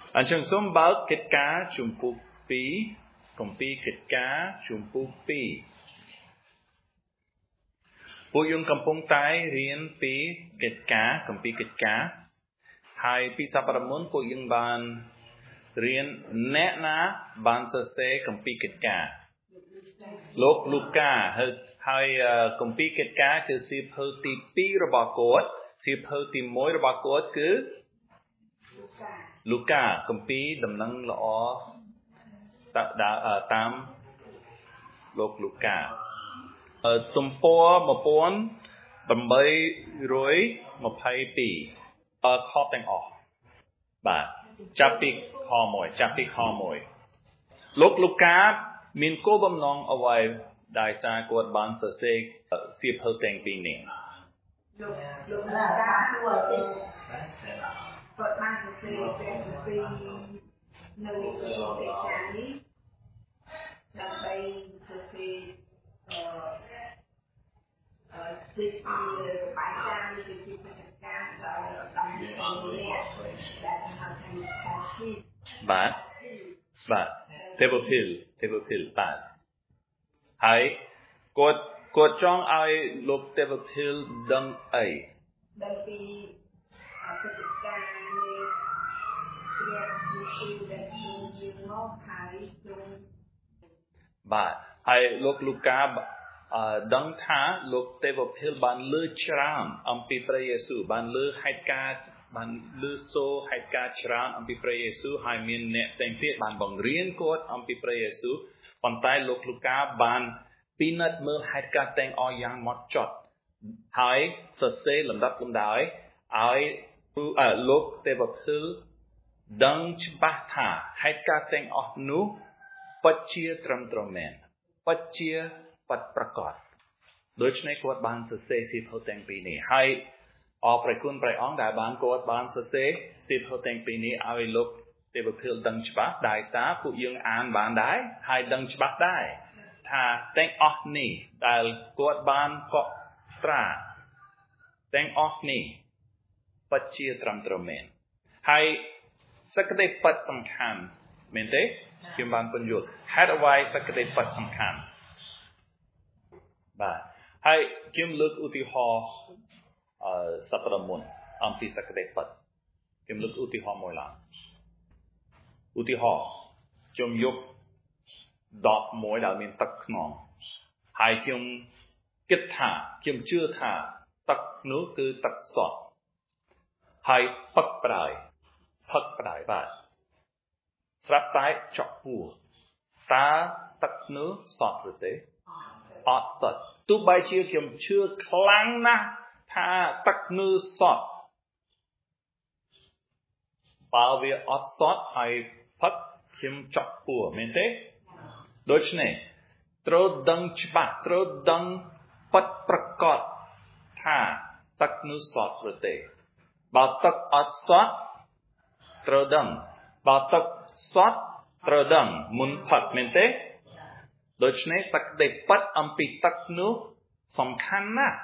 anh chừng xóm bớt kết cá chùm phụ phí công ty kết cá chùm phụ phí phụ dùng cầm phong tay riêng phí kết cá công ty kết cá hai phí sắp ra muốn phụ dùng bàn riêng nét ná bàn tờ xe công ty kết cá lúc Luca hai công ty kết cá cứ xếp hơi tí phí rồi bỏ cốt xếp hơi tí mối rồi bỏ cốt cứ Luca công ty đầm năng lõ đã tam lúc Luca tùm po một bốn bầm bay rối một hai tỷ khó tên ỏ bà chắp kho mồi lúc Luca mình cố bầm nong ở ngoài đại sa của ban sở xe xếp hơi tên tỷ nè lúc là cá đuổi Phật ban sở xe nơi cái nhà ní đang đây sở xe xếp bài trang thì xếp ca tầm nè đã hoàn thành chi bạn table pill bạn hãy cột trong ai lục table pill đăng ấy đăng ký cái ca này bạn hãy lục ca đăng thá lục table pill ban lư chran ampi prayesu ban lư hai ca ban lư so hai ca chran ampi prayesu hai min ne teng tiết ban bang riêng cốt ampi prayesu còn tai lục ca ban peanut mơ hai ca teng o yang mọt chọt hai sơ se lầm đắp lầm đái ai lục table pill đăng chba tha hai ca teng o nu pachia tram tromen pachiaปัดประกอบโดยเฉพาะกวดบานเสสิบหัวแตงปีนี้ให้ออกไปคุณไปอ้องได้บานกวดบานเสสิบหัวแตงปีนี้เอาไปลุกเตบเพิลดังฉบับได้ซาผู้ยังอ่านบานได้ให้ดังฉบับได้ถ้าแตงออกนี่แต่กวดบานก็ตราแตงออกนี่ปัจเจียตรำตรเมนให้สักเดปัดสำคัญเมนเต้คิมบานปัญญุให้เอาไว้สักเดปัดสำคัญបាទហើយខ្ញុំលើកឧទាហរណ៍សព្វមុនអំពីសក្តិពិតខ្ញុំលើកឧទាហរណ៍មួយឡើងឧទាហរណ៍ខ្ញុំយកដបមួយដែលមានទឹកខ្នងហើយខ្ញុំគិតថាខ្ញុំជឿថាទឹកនោះគឺទឹកសុទ្ធហើយផឹកផ្ដាយបាទស្រាប់តែចក់ពោះតើទឹកនោះសុទ្ធឬទេអត់សុទ្ធទោះបីជាខ្ញុំជឿខ្លាំងណាស់ថាទឹកនោះសុទ្ធបើវាអត់សុទ្ធហើយផឹកខ្ញុំចក់ពោះមែនទេដូច្នេះត្រូវដឹងច្បាស់ត្រូវដឹងពិតប្រាកដថាទឹកនោះសុទ្ធឬទេបើទឹកអត់សុទ្ធត្រូវដឹងបើទឹកសុទ្ធត្រូវដឹងមុនផឹកមែនទេដូច្នេះសក្តិពិតអំពីទឹកនោះសំខាន់ណាស់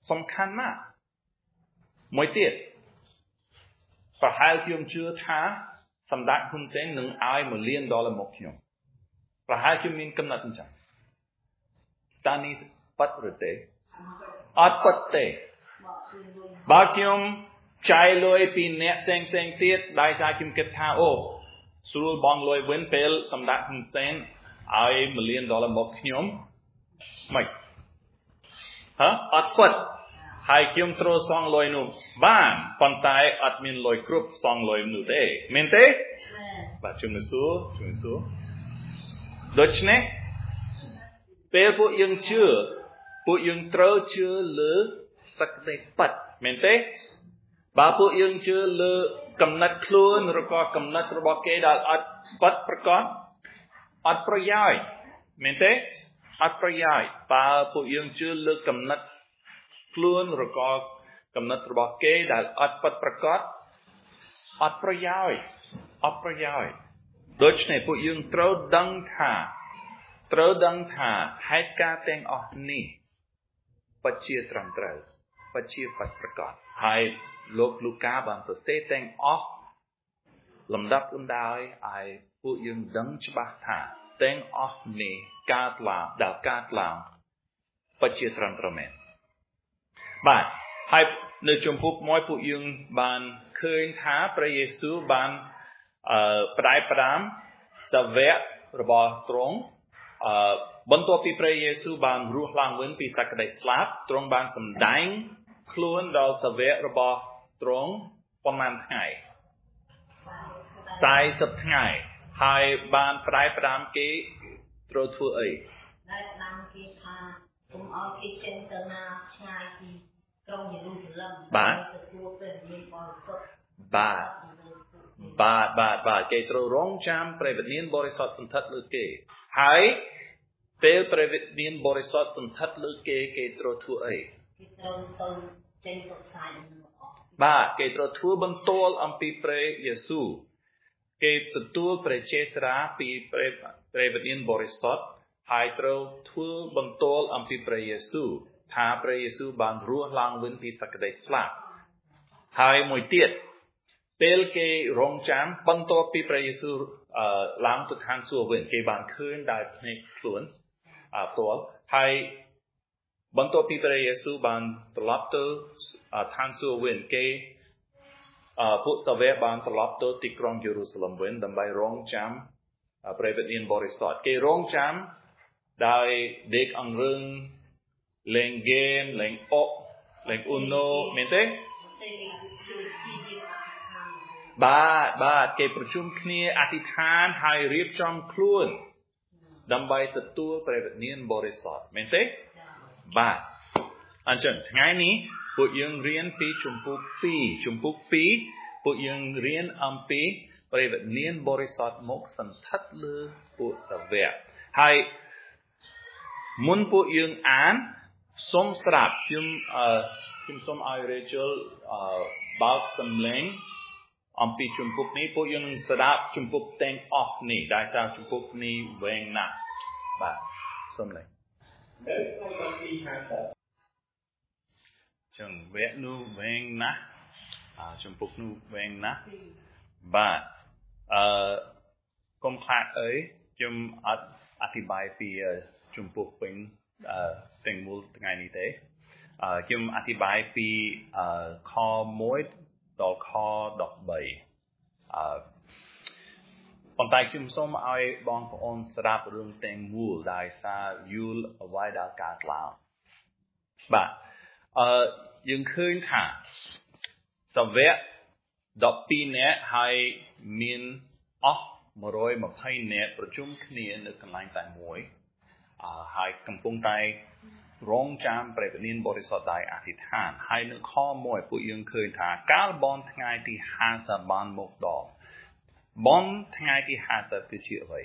មួយទៀតប្រហែលខ្ញុំជឿថាសម្ដេចហ៊ុនសែននឹងឲ្យ$1លានមកខ្ញុំប្រហែលខ្ញុំមានកំណត់អញ្ចឹងតើនេះពិតឬទេអត់ពិតទេបើខ្ញុំចាយលុយពីអ្នកផ្សេងទៀតដោយសារខ្ញុំគិតថាអូស្រួលបងលុយវិញពេលសម្ដេចហ៊ុនសែនឲ្យ$1លានមកខ្ញុំមិនអត់ពិតហើយខ្ញុំត្រូវសងលុយនោះបានប៉ុន្តែអត់មានលុយគ្រប់សងលុយនោះទេមែនទេបាទជំនឿសួរដូច្នេះពេលពួកយើងជឿពួកយើងត្រូវជឿលើសក្តិពិតមែនទេបើពួកយើងជឿលើកំណត់ខ្លួនឬក៏កំណត់របស់គេដែលអត់ពិតប្រកបអត់ប្រយោជន៍មែនទេអត់ប្រយោជន៍បើពួកយើងជឿលើកំណត់ខ្លួនឬក៏កំណត់របស់គេដែលអត់ពិតប្រកបអត់ប្រយោជន៍ដូច្នេះពួកយើងត្រូវដឹងថាហេតុការណ៍ទាំងអស់នេះពិតជាត្រឹមត្រូវពិតជាពិតប្រកបហើយលោកលូកាបានសរសេរទាំងអស់ลำดับอุ่นได้ไอ้ผู้ยังดังฉบับถาแต่งออกนี่กาดลาวดาวกาดลาวปัจเจตรันประเมนบ้านให้ในจมพุกม้อยผู้ยังบ้านเคยท้าพระเยซูบ้านปลายประดามสเวะระบอบตรงบนตัวปีพระเยซูบ้านรูหลังเว้นปีสักได้สลับตรงบ้านสำดังคล้วนดาวสเวะระบอบตรงประมาณไงสายสับไงให้บ้านปลายประดามเกตรทั่วได้นำกีพาผมเอาคิดเช่นกันนาชายที่ตรงอยู่รุ่งเรืองบ้านเกตรร้องจำประเวทเนียนบริษัทสันทัดเลือกเกให้เปลประเวทเนียนบริษัทสันทัดเลือกเกตรทั่วบ้าเกตรทั่วบรรทลอัมพีพระเยซูเกตตัวประเจสราปีประเวทเนียนบริษัทให้ตรทั่วบรรทลอัมพีพระเยซูท้าพระเยซูบานรัวลางเว้นปีสักได้สลับให้มวยเตียดเปลเกร้องจำบรรทลปีพระเยซูล้างตุทานสัวเว้นเกบานคืนได้ในขลุ่นตัวให้บรรทลปีพระเยซูบานตลอดตัวทานสัวเว้นเกผู้สเวบานตลอดตัวติกรองเยรูซาเล็มเว้นดำไปร้องจำประเวทเนียนบริษัทเกร้องจำได้เด็กอังรึงเล่นเกมเล่นโอเล่นอุนโนเมนเต้บาดเก็บประชุมคณีอธิษฐานให้เรียบจำคล้วนดำไปตัวประเวทเนียนบริษัทเมนเต้บาดอันเช่นไงนี้ผู้ยังเรียนปีชุมพุกปีผู้ยังเรียนอัมปีประเวทเนียนบริษัทมกสันทัดเลือผู้สเวะให้มุนผู้ยังอ่านสมสรับจุมสมไอเรเจลบาลสมเลงอัมพีจุมพุกนี้ผู้ยังสรับจุมพุกแต่งออกนี่ได้สร้างจุมพุกนี้เวงนะบาสมเลงจังเวนูเวงนะจุมพุกนูเวงนะบาคมคลาดจุมอธิบายปีจุมพุกเป็นแต่งมูลไงนี่เต้จุมอธิบายปีข้อมวยต่อข้อดอกใบตอนใต้จุมส้มเอาบองพระองค์สรับเรื่องแต่งมูลได้ซายูลเอาไว้ดากาศลาวบ่ยังคืนค่ะสเวะดอกปีเนี้ยให้มีนมาโรยมาให้เนี้ยประชุมคณีนึกกันไล่แต่มวยให้กำปงไตร้องจำประเวทเนียนบริษัทได้อธิษฐานให้นึกข้อมวยผู้ยังเคยถามการบอลทั้งไงที่50บานมกดอกบอลทั้งไงที่50คือเชื่อไว้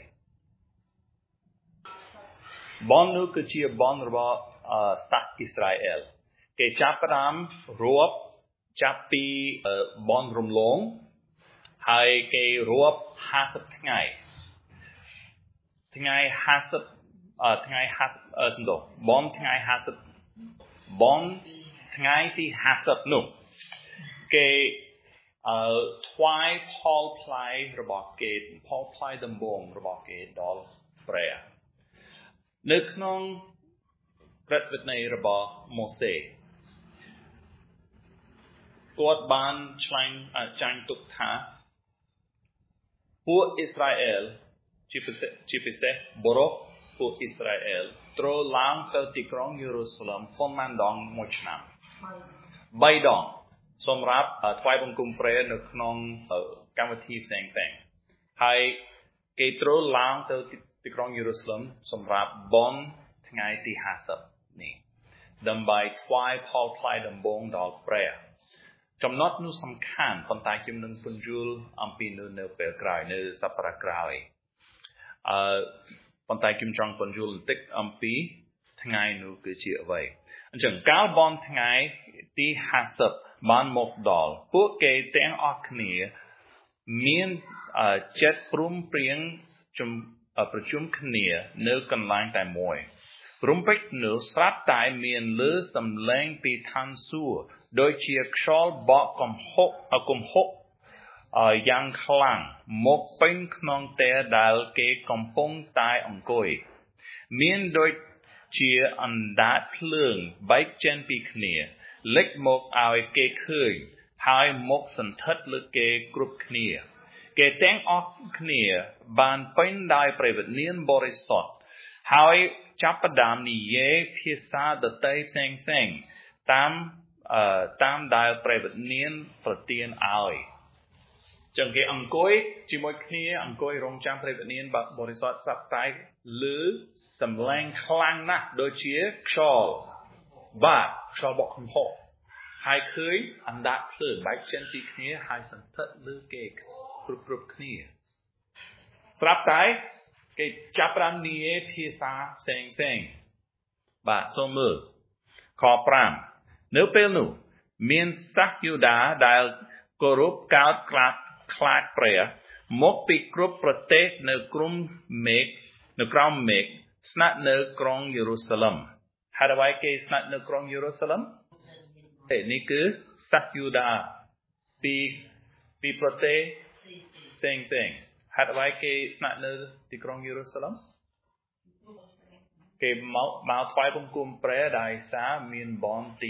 บอลนู้คือเชื่อบอลระบสัตว์อิสราเอลเกจับรำรวบจับปีบอลรวมลงให้เกรวบ50ทั้งไงทั้งไง50ทั้งไง50สมดบอลทั้งไง50บอลทั้งไงที่50นุ่มเกทวายพอลพลายระบอกเกตพอลพลายดำบงระบอกเกตดอลเปรียนึกน้องกระดับในระบอกโมเสสกอดบานชังจังตุกท่าผู้อิสราเอลชิพิเซบรกผู้อิสราเอลตรล้างเตติกรองเยรูซาเล็มพนมันดองมชนามใบดองสมรับทวายบังคุมเปรย์นึกน้องกรรมทีแสงให้เกตรล้างเตติกรองเยรูซาเล็มสมรับบอนทั้งไงที่50นี่ดำใบทวายพอลพลายดำบงดอกเปรย์จำนวนนู้สำคัญคนตายจำนวนคนจูลอัมพีนูเนเปลกรายเนสัปรากรายคนตายจำจองคนจูลติกอัมพีทั้งไงนู้คือเชื่อไว้อันจังก้าวบอลทั้งไงที่50บ้านมกดอลพวกเกย์แต่งออกนี้มีนจัดปรุงเปลี่ยนประชุมคณีเนื้อกันล้างแต่มวยรุมไปเนื้อสลับตายมีนเลือสำแรงปีทันสู้โดยเชียร์ชอลบอกกมหกយ៉ាងខ្លាំងមកពេញក្នុងតែដែលគេកំពុងតែអង្គុយមានដូចជាអណ្ដាតភ្លើងបែកចេញពីគ្នាលេចមកឲ្យគេឃើញហើយមកសន្ធិដ្ឋលើគេគ្រប់គ្នាគេទាំងអស់គ្នាបានពេញដោយព្រះវិញ្ញាណបរិសុទ្ធហើយចាប់ផ្ដើមនិយាយភាសាដទៃផ្សេងៗតាមដែលព្រះវិញ្ញាណប្រទានឲ្យចឹងគេអង្គុយជាមួយគ្នាអង្គុយរងចាំព្រះវិញ្ញាណបរិសុទ្ធស្រាប់តែឮសំឡេងខ្លាំងណាស់ដូចជាខ្យល់បក់កំហុសហើយឃើញអណ្ដាតភ្លើងបែកចេញពីគ្នាហើយសន្ធិដ្ឋលើគេគ្រប់គ្នាស្រាប់តែគេចាប់ផ្ដើមនិយាយភាសាផ្សេងបាទសូមមើលខ5នៅពេលនោះមានសាសយូដាដែលគោរពកោតខ្លាចព្រះមកពីគ្រប់ប្រទេសនៅក្រោមមេឃស្នាក់នៅក្រុងយេរូសាឡិមហើយអ្វីគេស្នាក់នៅក្រុងយេរូសាឡិមនេះគឺសាសយូដាពីប្រទេសផ្សេងហើយអ្វីគេស្នាក់នៅទីក្រុងយេរូសាឡិមគេមកថ្វាយបង្គំព្រះដោយសារមានបនទី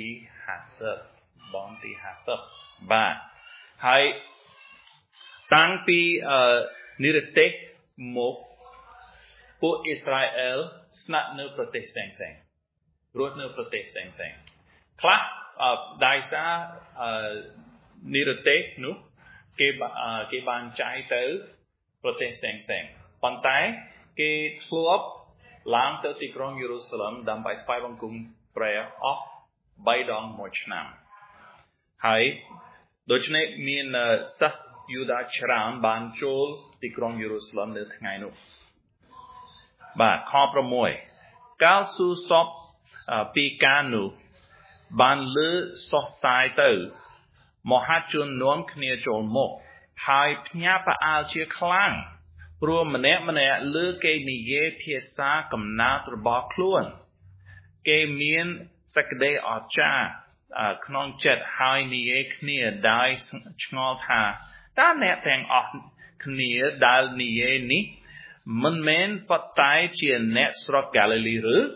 50បាទហើយតាំងពីនិរទេសមកពួកអ៊ីស្រាអែលស្នាក់នៅប្រទេសផ្សេងរស់នៅប្រទេសផ្សេងខ្លះដោយសារនិរទេសនោះគេបានចាយទៅប្រទេសផ្សេងប៉ុន្តែគេធ្លាប់ឡើងទៅទីក្រុងយេរូសាឡិមដើម្បីថ្វាយបង្គំព្រះអស់3ដងមួយឆ្នាំហើយដូច្នេះមានសាសយូដាច្រើនបានចូលទីក្រុងយេរូសាឡិមនៅថ្ងៃនោះបាទខ6កាលស៊ូសពពីការនោះបានលើសោះសាយទៅមហាជននាំគ្នាចូលមកហើយភ្ញាក់ផ្អើលជាខ្លាំងព្រោះម្នាក់លើគេនិយាយភាសាកំណើតរបស់ខ្លួនគេមានសេចក្តីអស្ចារ្យក្នុងចិត្តហើយនិយាយគ្នាដោយឆ្ងល់ថាតើអ្នកទាំងអស់គ្នាដែលនិយាយនេះមិនមែនប៉ុន្តែជាអ្នកស្រុកហ្គាលីលីឬ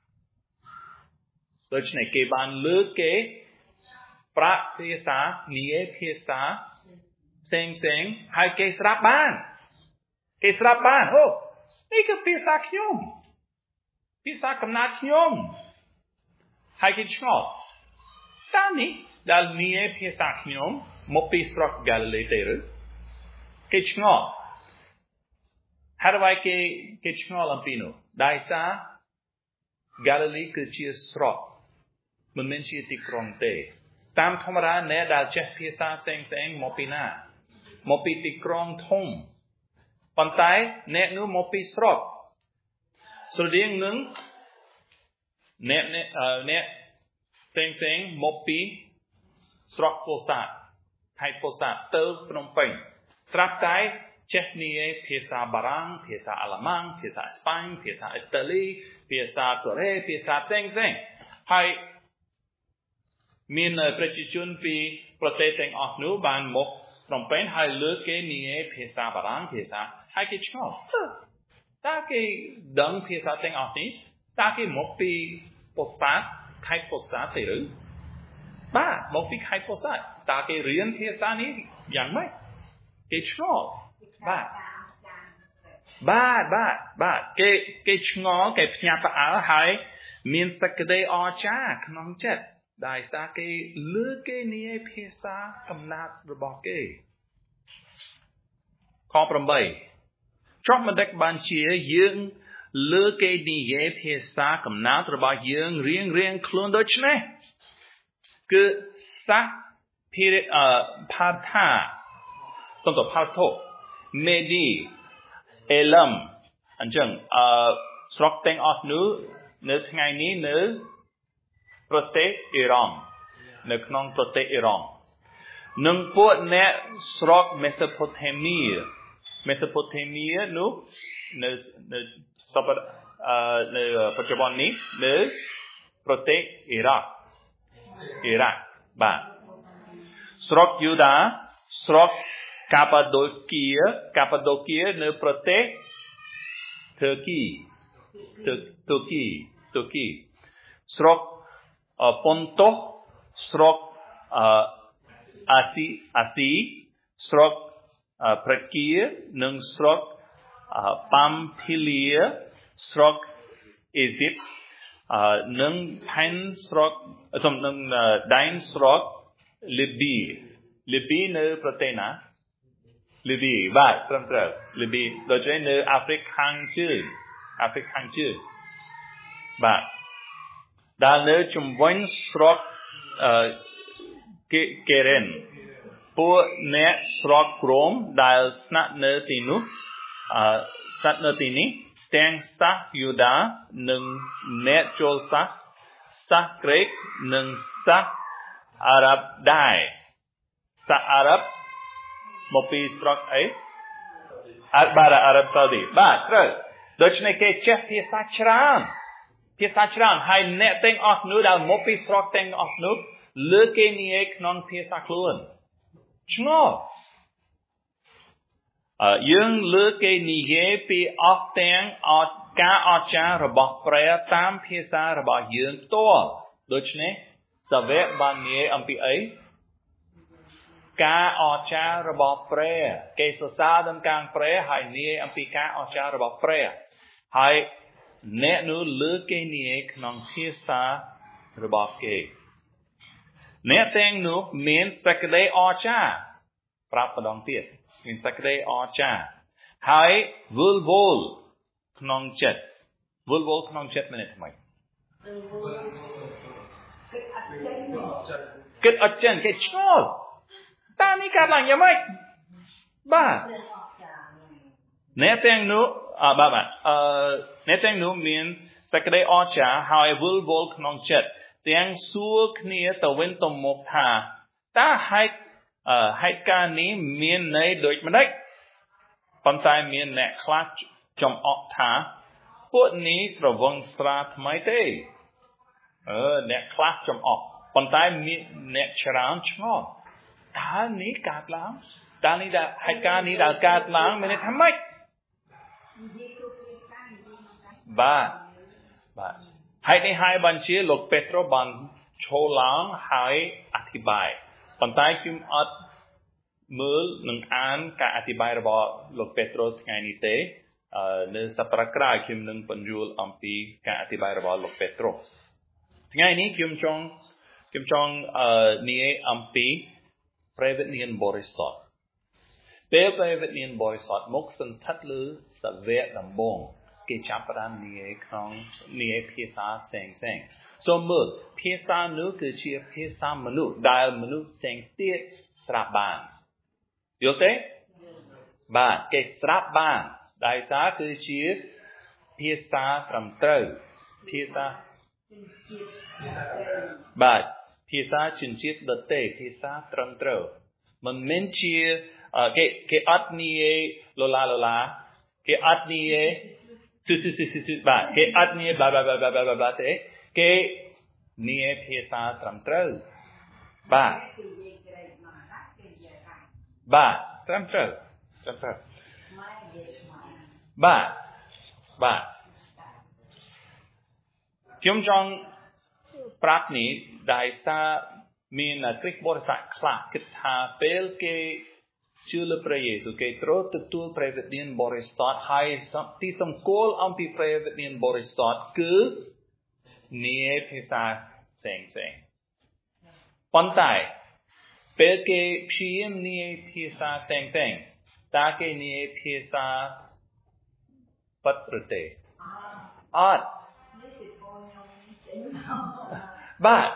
ដូច្នេះគេបានលើកគេប្រាក់ភាសានិយាយភាសាផ្សេងហើយគេស្រាប់បានអូនេះគឺភាសាខ្ញុំភាសាកំណើតខ្ញុំហើយគេឆ្ងល់តើនេះដែលនិយាយភាសាខ្ញុំមកពីស្រុកហ្គាលីលីទេឬគេឆ្ងល់ហើយអ្វីគេឆ្ងល់អំពីនោះដោយសារហ្គាលីលីគឺជាស្រុកមិនមែនជាទីក្រុងទេតាមធម្មតាអ្នកដែលចេះភាសាផ្សេងមកពីណាមកពីទីក្រុងធំប៉ុន្តែអ្នកនោះមកពីស្រុកស្រដៀងនឹងអ្នកផ្សេងមកពីស្រុកពោធិ៍សាត់ខេត្តពោធិ៍សាត់ទៅភ្នំពេញស្រាប់តែចេះនិយាយភាសាបារាំងភាសាអាល្លឺម៉ង់ភាសាអេស្ប៉ាញភាសាអ៊ីតាលីភាសាកូរ៉េភាសាផ្សេងហើយមានប្រជាជនពីប្រទេសទាំងអស់នោះបានមកភ្នំពេញហើយលើកគេនិយាយភាសាបារាំងភាសាហើយគេឆ្ងល់តើគេដឹងភាសាទាំងអស់នេះតើគេមកពីពោធិ៍សាត់ខេត្តពោធិ៍សាត់ទេឬបាទមកពីខេត្តពោធិ៍សាត់តើគេរៀនភាសានេះយ៉ាងម៉េចគេឆ្ងល់បាទគេឆ្ងល់គេភ្ញាក់ផ្អើលហើយមានសេចក្តីអស្ចារ្យក្នុងចិត្តដោយសារគេលើកគេនិយាយភាសាកំណើតរបស់គេខ8ចុះមិនដឹកបានជាយើងលើកគេនិយាយភាសាកំណើតរបស់យើងរៀងខ្លួនដូចនេះគឺសាសផាថាសំទោផាថូមេឌីអេឡឹមអញ្ចឹងស្រុកទាំងអស់នោះនៅថ្ងៃនេះនៅប្រទេសអ៊ីរ៉ង់នៅក្នុងប្រទេសអ៊ីរ៉ង់និងពួកអ្នកស្រុកមេសូផូតេមៀនោះនៅបច្ចុប្បន្ននេះនៅប្រទេសអ៊ីរ៉ាក់បាទស្រុកយូដាស្រុក Cappadocia នៅប្រទេស Turkey ស្រុក Pontus ស្រុក Asi ស្រុក Phrygia និងស្រុក Pamphylia ស្រុក Egypt និងផែនស្រុកនិងដែនស្រុក Libya នៅប្រទេសណា Libya បាទត្រឹមត្រូវ Libya ដូចជានៅអាហ្វ្រិកខាងជើងបាទដែលនៅជុំវិញស្រុកKeren ពួកអ្នកស្រុកក្រមដែលស្នាក់នៅទីនេះទាំងសាសយូដានិងអ្នកចូលសាសក្រិកនិងសាសអារ៉ាប់ដែរសាសអារ៉ាប់មកពីស្រុកអីអារ៉ាប់សាអូឌីបាទត្រូវដូច្នេះគេចេះភាសាច្រើនហើយអ្នកទាំងអស់នោះដែលមកពីស្រុកទាំងអស់នោះលើគេនិយាយក្នុងភាសាខ្លួនឆ្ងល់យើងលើគេនិយាយពីអស់ទាំងការអស្ចារ្យរបស់ព្រះតាមភាសារបស់យើងផ្ទាល់ដូច្នេះសាវកបាននិយាយអំពីអីការអស្ចារ្យរបស់ព្រះគេសរសើរដល់ការព្រះហើយនិយាយអំពីការអស្ចារ្យរបស់ព្រះហើយអ្នកនោះលើគេនិយាយក្នុងភាសារបស់គេអ្នកទាំងនោះមានសេចក្តីអស្ចារ្យប្រាប់ម្ដងទៀតមានសេចក្តីអស្ចារ្យហើយវិលវល់ក្នុងចិត្តមែនទេថ្មីគិតអត់ចិនគេឆ្ងល់តើនេះកើតឡើងយ៉ាងម៉េចបាទអ្នកទាំងនោះអ្នកទាំងនោះមានសេចក្តីអស្ចារ្យហើយវិលវល់ក្នុងចិត្តទាំងសួរគ្នាទៅវិញទៅមកថាតើហេតុការណ៍នេះមានន័យដូចម្ដេចប៉ុន្តែមានអ្នកខ្លះចំអកថាពួកនេះស្រវឹងស្រាថ្មីទេអ្នកខ្លះចំអកប៉ុន្តែមានអ្នកច្រើនឆ្ងល់តើនេះកើតឡើងតើនេះហេតុការណ៍នេះដែលកើតឡើងមានន័យថាម៉េចបាទហេតុនេះហើយបានជាលោកពេត្រុសបានចូលឡើងហើយអធិប្បាយប៉ុន្តែខ្ញុំអត់មើលនឹងអានការអធិប្បាយរបស់លោកពេត្រុសថ្ងៃនេះទេនៅសប្តាហ៍ក្រោយខ្ញុំនឹងបញ្យល់អំពីការអធិប្បាយរបស់លោកពេត្រុសថ្ងៃនេះខ្ញុំចង់និយាយអំពីព្រះវិញ្ញាណបរិសុទ្ធពេលព្រះវិញ្ញាណបរិសុទ្ធមកសន្ធិដ្ឋលើសាវកដំបូងគេចាប់ផ្ដើមនិយាយភាសាផ្សេងសូមមើលភាសានោះគឺជាភាសាមនុស្សដែលមនុស្សផ្សេងទៀតស្រាប់បានយល់ទេបាទគេស្រាប់បានដោយសារគឺជាភាសាត្រឹមត្រូវភាសាបាទភាសាជនជាតិដទៃភាសាត្រឹមត្រូវមិនមែនជាគេអត់និយាយលឡាគេអត់និយាយបាទគេអត់និយាយបាទទេគេនិយាយភាសាត្រឹមត្រូវបាទត្រឹមត្រូវបាទខ្ញុំចង់ប្រាប់នេះដោយសារមានគ្រិស្តបរិស័ទខ្លះគិតថាពេលគេជឿលើព្រះយេស៊ូវគេត្រូវទទួលព្រះវិញ្ញាណបរិសុទ្ធហើយទីសម្គាល់អំពីព្រះវិញ្ញាណបរិសុទ្ធគឺនិយាយភាសាផ្សេងប៉ុន្តែពេលគេព្យាយាមនិយាយភាសាផ្សេងតើគេនិយាយភាសាពិតឬទេអត់បាទ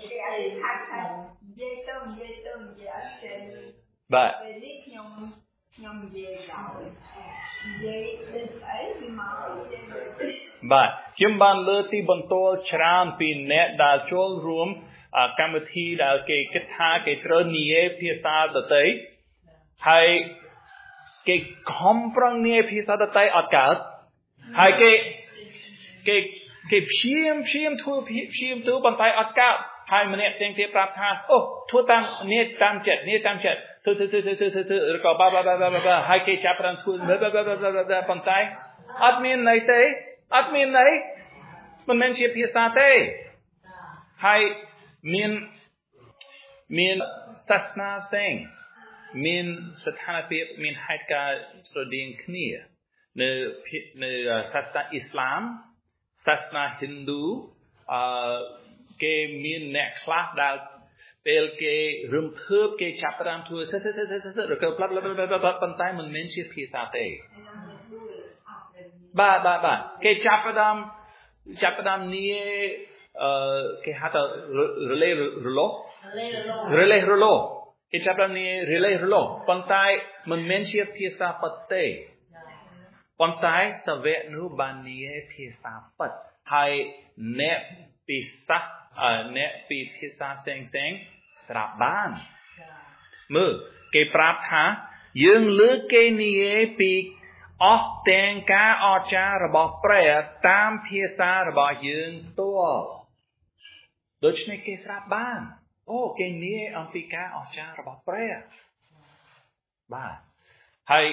បាទខ្ញុំនិយាយដល់និយាយដូចអីពីមកបាទខ្ញុំបានលើកទីបន្ទោលច្រើនពីអ្នកដែលចូលរួមកម្មវិធីដែលគេគិតថាគេត្រូវនិយាយភាសាដទៃហើយគេខំប្រឹងនិយាយភាសាដទៃអត់កើតហើយគេព្យាយាមធ្វើប៉ុន្តែអត់កើតហើយម្នាក់ផ្សេងទៀតប្រាប់ថាអូធ្វើតាមនេះតាមចិត្តឬក៏បាហើយគេចាប់ផ្ដើមធ្វើប៉ុន្តែអត់មានន័យទេអត់មានន័យមិនមែនជាភាសាទេហើយមានសាសនាផ្សេងមានស្ថានភាពមានហេតុការណ៍ស្រដៀងគ្នានៅសាសនាអ៊ីស្លាមសាសនាហិណ្ឌូគេមានអ្នកខ្លះដែលពេលគេរំភើបគេចាប់ផ្ដើមធ្វើឬក៏ផ្លាត់ប៉ុន្តែមិនមែនជាភាសាទេបាទគេចាប់ផ្ដើមនីគេហៅថារលេរលោះគេចាប់ផ្ដើមនីរលេរលោះប៉ុន្តែមិនមែនជាភាសាពិតទេប៉ុន្តែសវៈនោះបាននីភាសាពិតហើយអ្នកពីភាសាផ្សេងស្រាប់បានមើលគេប្រាប់ថាយើងលើកគេនិយាយពីអស់ទាំងការអស្ចារ្យរបស់ព្រះតាមភាសារបស់យើងផ្ទាល់ដូច្នេះគេស្រាប់បានអូគេនិយាយអំពីការអស្ចារ្យរបស់ព្រះបាទហើយ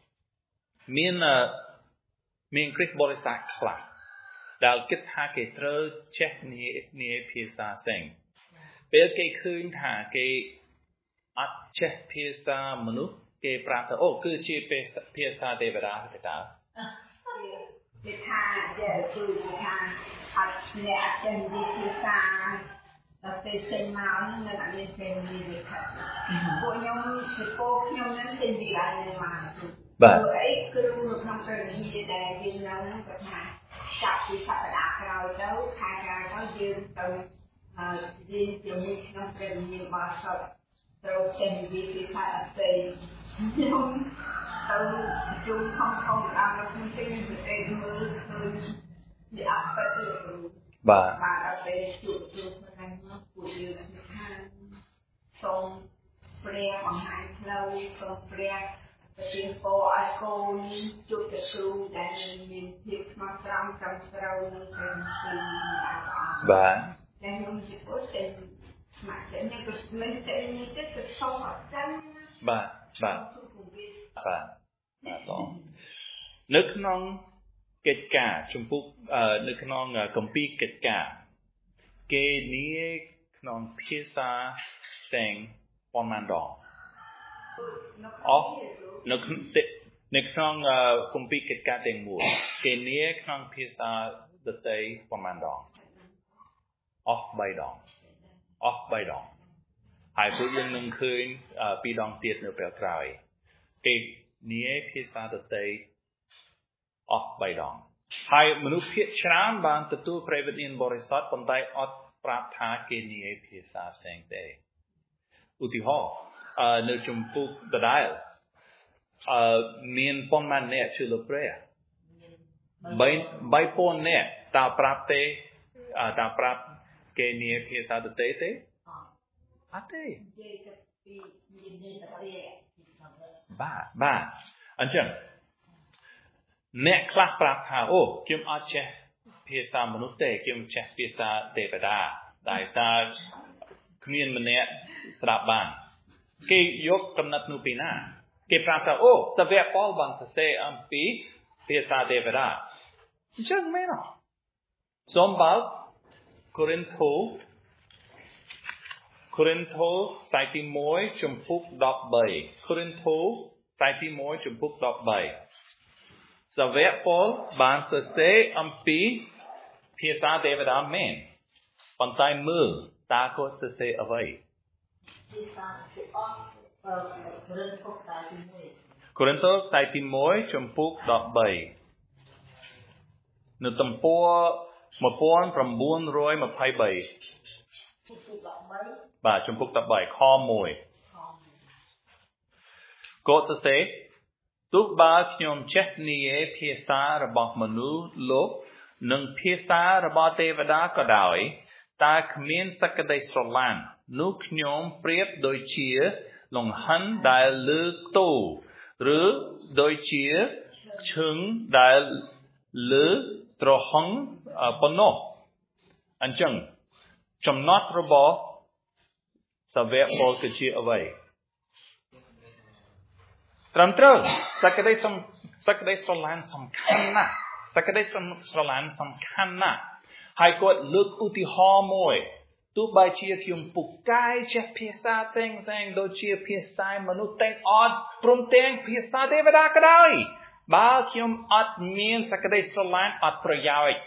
មានគ្រិស្តបរិស័ទខ្លះដែលគិតថាគេត្រូវចេះនិយាយភាសាផ្សេងពេលគេឃើញថាគេអត់ចេះភាសាមនុស្សគេប្រាប់ថាអូគឺជាភាសាទេវតាទេតើគេថាគឺថាអត់អ្នកចេះនិយាយភាសាដល់ពេលចេញមកនឹងអត់មានពេលនិយាយទេពួកខ្ញុំពីពួកខ្ញុំនឹងនិយាយឲ្យមកបាទអីគឺក្នុងពេលនិយាយដែលយើងនៅហ្នឹងក៏ថាចាប់ពីសប្តាហ៍ក្រោយទៅខែក្រោយទៅយើងទៅនិយាយជាមួយក្នុងពេលនិយាយរបស់សត្វត្រូវចេះនិយាយភាសាអត់ទេខ្ញុំទៅជួបខំដល់ក្នុងទីប្រទេសមើលឃើញវាអត់ពិតទេបាទដល់ពេលជួបថ្ងៃនោះពួកយើងថាសូមព្រះបង្ហាញផ្លូវសូមព្រះជាពរឲ្យកូនជួបទៅគ្រូដែលមានភាពស្មោះត្រង់ត្រឹមត្រូវនឹងព្រះទីបាទតែខ្ញុំជាពុទ្ធតែស្ម័គ្រចិត្តក៏មិនតែនេះទៅសូមអត់ចឹងបាទនៅក្នុងកិច្ចការចំពោះនៅក្នុងគម្ពីរកិច្ចការគេនិយាយក្នុងភាសាផ្សេងប៉ុន្មានដងនៅក្នុងគម្ពីរកិច្ចការទាំងមួយគេនិយាយក្នុងភាសាដទៃប៉ុន្មានដងអស់3ដងហើយពួកយើងនឹងឃើញ2ដងទៀតនៅពេលក្រោយគេនិយាយភាសាដទៃអស់3ដងហើយមនុស្សភាគច្រើនបានទទួលព្រះវិញ្ញាណបរិសុទ្ធប៉ុន្តែអត់ប្រាប់ថាគេនិយាយភាសាផ្សេងទេឧទាហរណ៍នៅចំពោះដដែលមានប៉ុន្មានអ្នកជឿលើព្រះ3,000អ្នកតើប្រាប់ទេតើប្រាប់គេនិយាយភាសាដទៃទេអត់ទេបាទអញ្ចឹងអ្នកខ្លះប្រាប់ថាអូខ្ញុំអត់ចេះភាសាមនុស្សទេខ្ញុំចេះភាសាទេវតាដែលសារគ្មានម្នាក់ស្ដាប់បានគេយកកំណត់នោះពីណាគេប្រាប់ថាអូសាវកប៉ូលបានសរសេរអំពីភាសាទេវតាអញ្ចឹងមែនទេសូមបើកកូរិនថូខ្សែទី1ជំពូក13កូរិនថូខ្សែទី1ជំពូក13សាវកប៉ូលបានសរសេរអំពីភាសាទេវតាមែនប៉ុន្តែមើលតើគាត់សរសេរអ្វីកូរិនថូខ្សែទី1ជំពូក13នៅទំព័រ1923បាទជំពូក13ខ1គាត់សរសេរទោះបើខ្ញុំចេះនិយាយភាសារបស់មនុស្សលោកនិងភាសារបស់ទេវតាក៏ដោយតែគ្មានសក្តិស្រឡាញ់នោះខ្ញុំប្រៀបដូចជាលង្ហិនដែលលើកទោឬដូចជាឈឹងដែលលើត្រហឹងប៉ុណ្ណោះអញ្ចឹងចំណត់របស់សាវកប៉ូលគឺជាអ្វីត្រឹមត្រូវសក្តិស្រឡាញ់សំខាន់ណាស់សក្តិស្រឡាញ់សំខាន់ណាស់ហើយគាត់លើកឧទាហរណ៍មួយទោះបីជាខ្ញុំពូកែចេះភាសាទាំងដូចជាភាសាមនុស្សទាំងអត់ព្រមទាំងភាសាទេវតាក៏ដោយបើខ្ញុំអត់មានសក្តិស្រឡាញ់អត់ប្រយោជន៍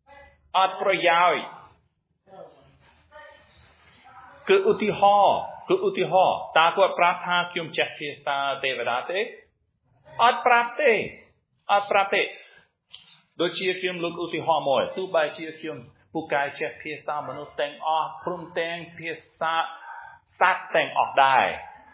គឺឧទាហរណ៍តើគាត់ប្រាប់ថាខ្ញុំចេះភាសាទេវតាទេអត់ប្រាប់ទេដូចជាខ្ញុំលើកឧទាហរណ៍មួយទោះបីជាខ្ញុំពូកែចេះភាសាមនុស្សទាំងអស់ព្រមទាំងភាសាសត្វទាំងអស់ដែរ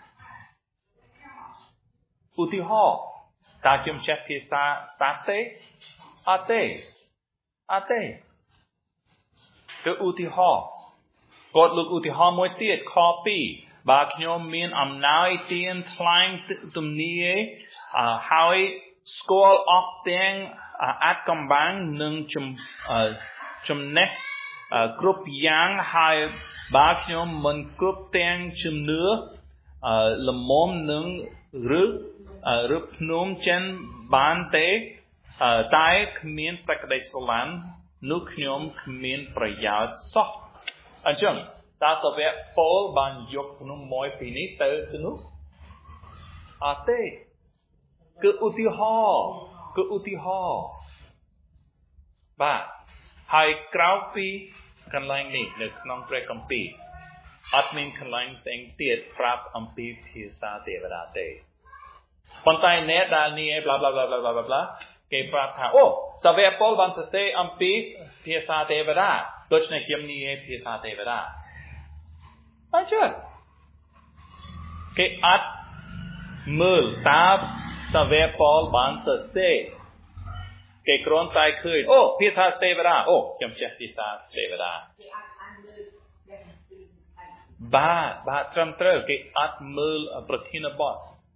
ឧទាហរណ៍តើខ្ញុំចេះភាសាសត្វទេអត់ទេគឺឧទាហរណ៍គាត់លើកឧទាហរណ៍មួយទៀតខ2បើខ្ញុំមានអំណោយទានថ្លែងទំនាយហើយស្គាល់អស់ទាំងអាចកំបាំងនឹងចំណេះគ្រប់យ៉ាងហើយបើខ្ញុំមិនគ្រប់ទាំងជំនឿល្មមនឹងឬភ្នំចិនបានទេតែគ្មានសក្តិស្រឡាញ់នោះខ្ញុំគ្មានប្រយោជន៍សោះអញ្ចឹងតើសាវកប៉ូលបានយកភ្នំមួយពីនេះទៅនោះអត់ទេគឺឧទាហរណ៍បាទហើយក្រៅពីកន្លែងនេះនៅក្នុងព្រះគម្ពីរអត់មានកន្លែងផ្សេងទៀតប្រាប់អំពីភាសាទេវតាទេប៉ុន្តែអ្នកដែលនេះ blah blah blah blah blah blah គេប្រាប់ថាអូសាវកប៉ូលបានសរសេរអំពីភាសាទេវតាដូច្នេះខ្ញុំនិយាយភាសាទេវតាអញ្ចឹងគេអត់មើលតើសាវកប៉ូលបានសរសេរគេគ្រាន់តែឃើញអូភាសាទេវតាអូខ្ញុំចេះភាសាទេវតាបាទត្រឹមត្រូវគេអត់មើលប្រធានបទ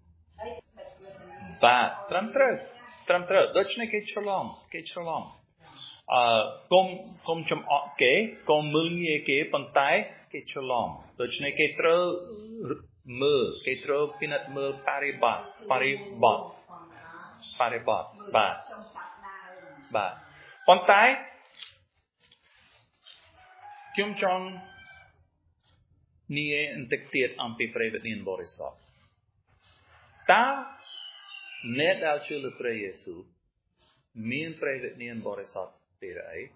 បាទត្រឹមត្រូវដូច្នេះគេច្រឡំគុំចំអកគេគុំមើលងាយគេប៉ុន្តែគេច្រឡំដូច្នេះគេត្រូវមើលគេត្រូវពិនិត្យមើលបរិបទបាទប៉ុន្តែខ្ញុំចង់និយាយបន្តិចទៀតអំពីព្រះវិញ្ញាណបរិសុទ្ធតើអ្នកដែលជឿលើព្រះយេស៊ូវមានព្រះវិញ្ញាណបរិសុទ្ធទេឬអី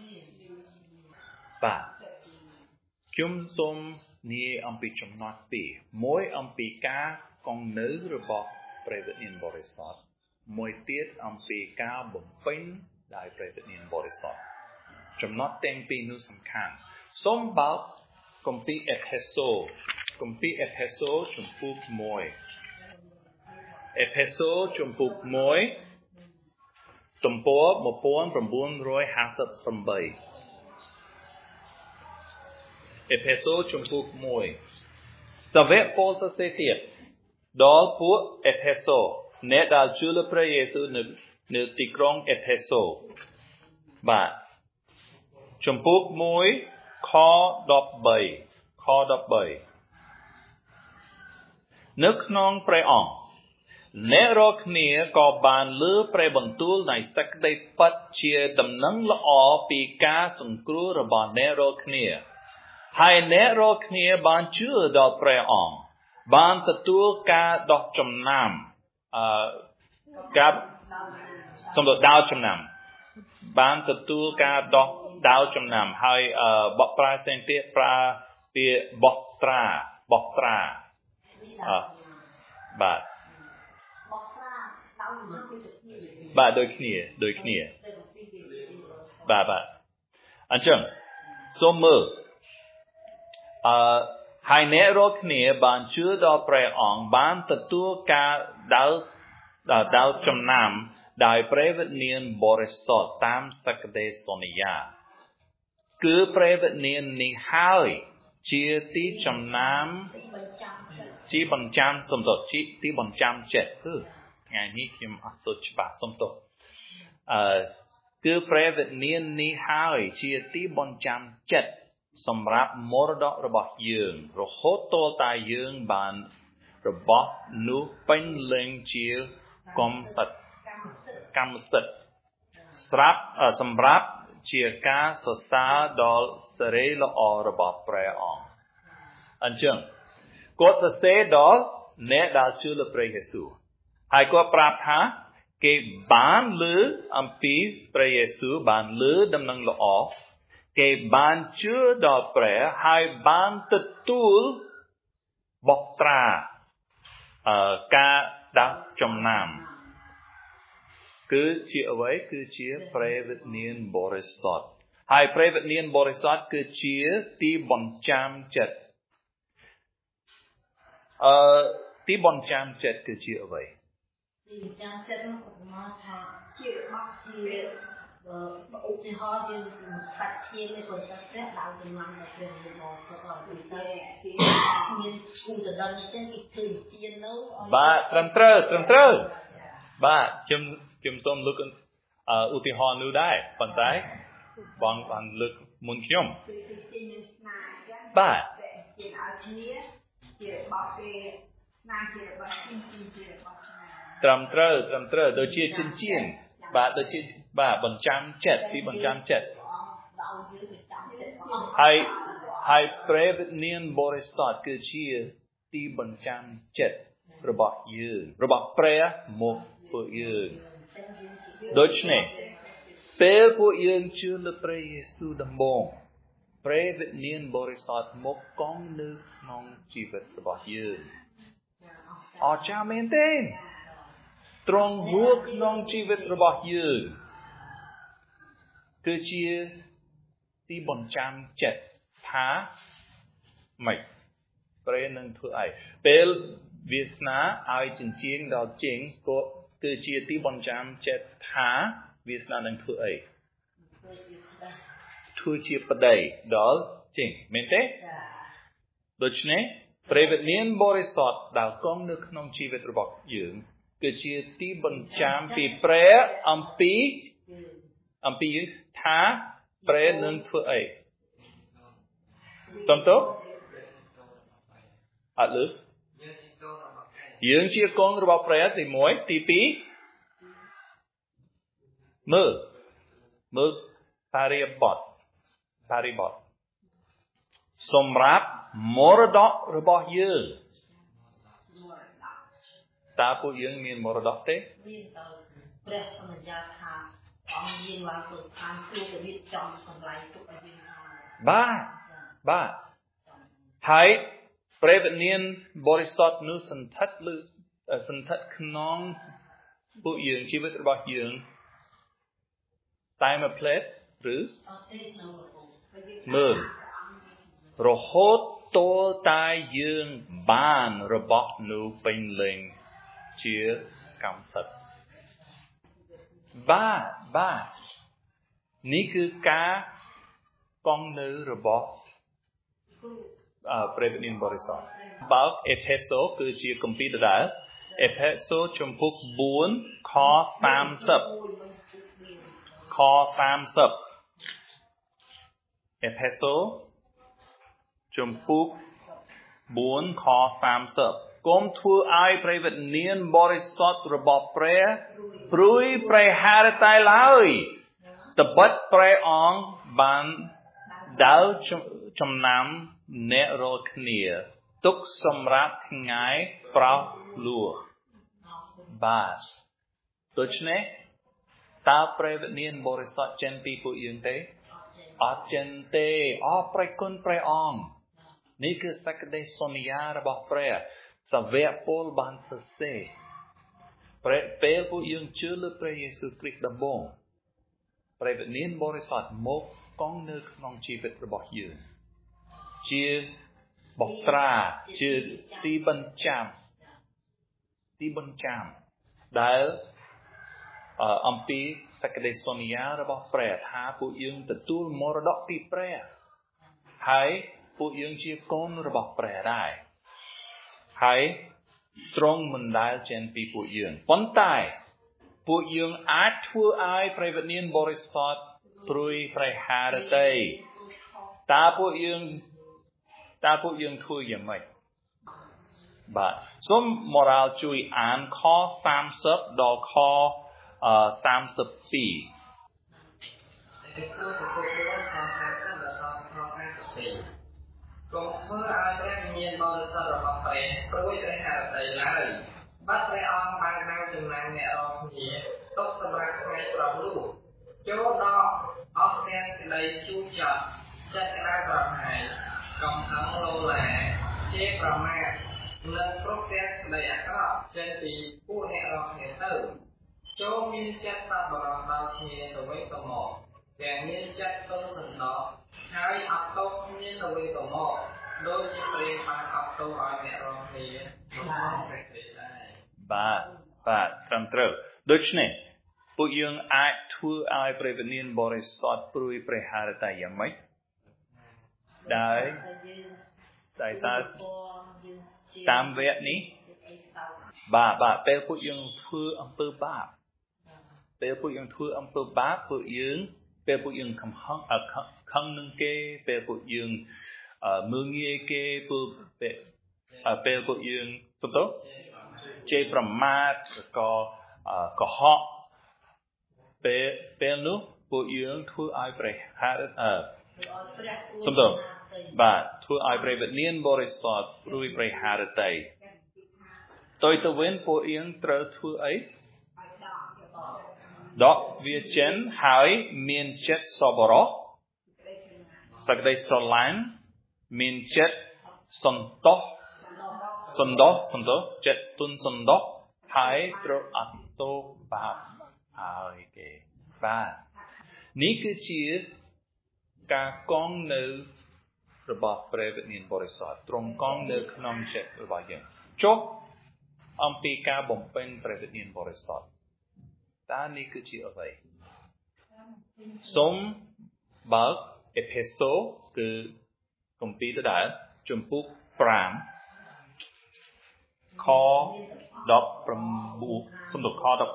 បាទខ្ញុំសូមនិយាយអំពីចំណុច2មួយអំពីការគង់នៅរបស់ព្រះវិញ្ញាណបរិសុទ្ធមួយទៀតអំពីការបំពេញដោយព្រះវិញ្ញាណបរិសុទ្ធចំណុចទាំងពីរនោះសំខាន់សូមបើកគម្ពីរអេផេសូជំពូក1អេផេសូជំពូក1ទំព័រ1958អេផេសូជំពូក1សាវកប៉ូលសរសេរទៀតដល់ពួកអេផេសូអ្នកដែលជឿលើព្រះយេស៊ូវនៅទីក្រុងអេផេសូបាទជំពូក1ខ13នៅក្នុងព្រះអង្គអ្នករាល់គ្នាក៏បានលើព្រះបន្ទូលនៃសេចក្តីពិតជាដំណឹងល្អពីការសង្គ្រោះរបស់អ្នករាល់គ្នាហើយអ្នករាល់គ្នាបានជឿដល់ព្រះអង្គបានទទួលការដោះចំណាំដោះចំណាំបានទទួលការដោះចំណាំហើយបកប្រាផ្សេងទៀតប្រើពាក្យបោះត្រាបាទដូចគ្នាបាទអញ្ចឹងសូមមើលហើយអ្នករាល់គ្នាបានជឿដល់ព្រះអង្គបានទទួលការដោះចំណាំដោយព្រះវិញ្ញាណបរិសុទ្ធតាមសេចក្តីសន្យាគឺព្រះវិញ្ញាណនេះហើយជាទីចំណាំទីបញ្ចាំសំដៅទីបញ្ចាំចិត្តថ្ងៃនេះខ្ញុំអត់សូវច្បាស់សំដៅគឺព្រះវិញ្ញាណនេះហើយជាទីបញ្ចាំចិត្តសម្រាប់មរតករបស់យើងរហូតទាល់តែយើងបានរបស់នោះពេញលេងជាកម្មសិទ្ធិសម្រាប់ជាការសរសើរដល់សេរីល្អរបស់ព្រះអង្គអញ្ចឹងគាត់សរសេរដល់អ្នកដែលជឿលើព្រះយេស៊ូវហើយគាត់ប្រាប់ថាគេបានលើអំពីព្រះយេស៊ូវបានលើដំណឹងល្អគេបានជឿដល់ព្រះហើយបានទទួលបកត្រាការដាក់ចំណាំគឺជាអ្វីគឺជាព្រះវិញ្ញាណបរិសុទ្ធហើយព្រះវិញ្ញាណបរិសុទ្ធគឺជាទីបញ្ចាំចិត្តទីបញ្ចាំចិត្តគឺជាអ្វីទីបញ្ចាំចិត្តនោះគាត់ថាជារបស់ជាឧទាហរណ៍យើងសាច់ឈាមនេះគាត់ថាព្រះដល់ចំណាំតែព្រះវិញ្ញាណបរិសុទ្ធឲ្យទៅមានគូដណ្ដិននេះគេឃើញជានៅបាទត្រឹមត្រូវបាទខ្ញុំសូមលើកឧទាហរណ៍នោះដែរប៉ុន្តែបងបានលើកមុនខ្ញុំបាទជាឲ្យគ្នាជារបស់គេស្នាជារបស់ជារបស់ត្រឹមត្រូវដូចជាចិញ្ចៀនបាទដូចជាបាទបញ្ចាំចិត្តពីបញ្ចាំចិត្តហើយព្រះវិញ្ញាណបរិសុទ្ធគឺជាទីបញ្ចាំចិត្តរបស់យើងរបស់ព្រះមកពួកយើងដូច្នេះពេលពួកយើងជឿលើព្រះយេស៊ូវដំបូងព្រះវិញ្ញាណបរិសុទ្ធមកគង់នៅក្នុងជីវិតរបស់យើងអស្ចារ្យមែនទេទ្រង់មកក្នុងជីវិតរបស់យើងគឺជាទីបញ្ចាំចិត្តថាម៉េចព្រះនឹងធ្វើអីពេលវាសនាឲ្យចិញ្ចៀនដល់ជើងក៏គឺជាទីបញ្ចាំចិត្តថាវាសនានឹងធ្វើអីធ្វើជាប្តីដល់ជើងមែនទេដូច្នេះព្រះវិញ្ញាណបរិសុទ្ធដែលគង់នៅក្នុងជីវិតរបស់យើងគឺជាទីបញ្ចាំពីព្រះអំពីយើងថាព្រះនឹងធ្វើអីតើអត់លើយើងជាកូនរបស់ព្រះទី1ទី2មើលបរិបទសម្រាប់មរតករបស់យើងតើពួកយើងមានមរតកទេមានតើព្រះសន្យាថាអង្គមានឡើងទៅឋានទូទៅរៀបចំកន្លែងទុកឲ្យយើងបាទហើយព្រះវិញ្ញាណបរិសុទ្ធនោះសន្ធិដ្ឋក្នុងពួកយើងជីវិតរបស់យើងតែមួយផ្លេតឬមើលរហូតតលតែយើងបានរបស់នោះពេញលេញជាកម្មសិទ្ធិបាទនេះគឺការកង់នៅរបស់ព្រះវិញ្ញាណបរិសុទ្ធបើកអេផេសូគឺជាគម្ពីរដដែលអេផេសូជំពូក4ខ30អេផេសូជំពូក4ខ30កុំធ្វើឲ្យព្រះវិញ្ញាណបរិសុទ្ធរបស់ព្រះព្រួយប្រហារតែឡើយត្បិតព្រះអង្គបានដើរចំណាំអ្នករាល់គ្នាទុកសម្រាប់ថ្ងៃប្រោសលួបាទដូច្នេះតើព្រះវិញ្ញាណបរិសុទ្ធចេញពីពួកយើងទេអត់ចេញទេព្រះគុណព្រះអង្គនេះគឺសក្តិសន្យារបស់ព្រះសាវកពលបានសរសេរពេលពួកយើងជឿលើព្រះយេស៊ូវគ្រីស្ទដំបូងព្រះវិញ្ញាណបរិសុទ្ធមកគង់នៅក្នុងជីវិតរបស់យើងជាបកត្រាជាទីបញ្ចាំដែលអំពីសក្តិសន្យារបស់ព្រះថាពួកយើងទទួលមរតកពីព្រះហើយពួកយើងជាកូនរបស់ព្រះដែរហើយទ្រង់មិនដែលចេញពីពួកយើងប៉ុន្តែពួកយើងអាចធ្វើឲ្យព្រះវិញ្ញាណបរិសុទ្ធព្រួយប្រហារទេតើពួកយើងធ្វើយ៉ាងម៉េចបាទសូម moral ជួយអានខ30ដល់ខ32 កុំធ្វើឲ្យព្រះវិញ្ញាណបរិសុទ្ធរបស់ព្រះព្រួយព្រះハរតីឡើយបាត់ព្រះអង្គបាននៅចំណាំអ្នករាល់គ្នាទុកសម្រាប់ថ្ងៃប្រមនោះចូលដល់អស់ទាំងសេចក្តីជូរចត់ចិត្តក្តៅក្រហាយកំហឹងលោឡាជេរប្រមាថនិងគ្រប់ទាំងសេចក្តីអាក្រក់ចេញពីពួកអ្នករាល់គ្នាទៅចូលមានចិត្តសប្បុរសដល់គ្នាទៅវិញទៅមកទាំងមានចិត្តទន់សន្តោសហើយអត់ទោសគ្នាទៅវិញទៅមកដូចជាព្រះបានអត់ទោសឲ្យអ្នករាល់គ្នាក្នុងព្រះគ្រីស្ទដែរបាទត្រឹមត្រូវដូច្នេះពួកយើងអាចធ្វើឲ្យព្រះវិញ្ញាណបរិសុទ្ធព្រួយព្រះハរតីយ៉ាងម៉េចដោយតាមវគ្គនេះបាទពេលពួកយើងធ្វើអំពើបាបពេលពួកយើងធ្វើអំពើបាបពួកយើងពេលពួកយើងខឹងនឹងគេពេលពួកយើងមើលងាយគេពេលពួកយើងទៅជេរប្រមាថក៏កុហកពេលនោះពួកយើងធ្វើឲ្យព្រះសំដៅបាទធ្វើឲ្យព្រះវិញ្ញាណបរិសុទ្ធព្រួយព្រះハរតីទៅវិញពួកយើងត្រូវធ្វើអីដកវាចេញហើយមានចិត្តសប្បុរសសេចក្តីស្រឡាញ់មានចិត្តសន្តោសចិត្តទុនសន្តោសហើយត្រូវអត់ទោសបាបឲ្យគេបាទនេះគឺជាការកងនៅរបស់ព្រះវិញ្ញាណបរិសុទ្ធទ្រង់កងនៅក្នុងចិត្តរបស់យើងចុះអំពីការបំពេញព្រះវិញ្ញាណបរិសុទ្ធតើនេះគឺជាអ្វីសូមបើកអេផេសូគឺគម្ពីរដដែលជំពូក5ខ19សំដៅខ18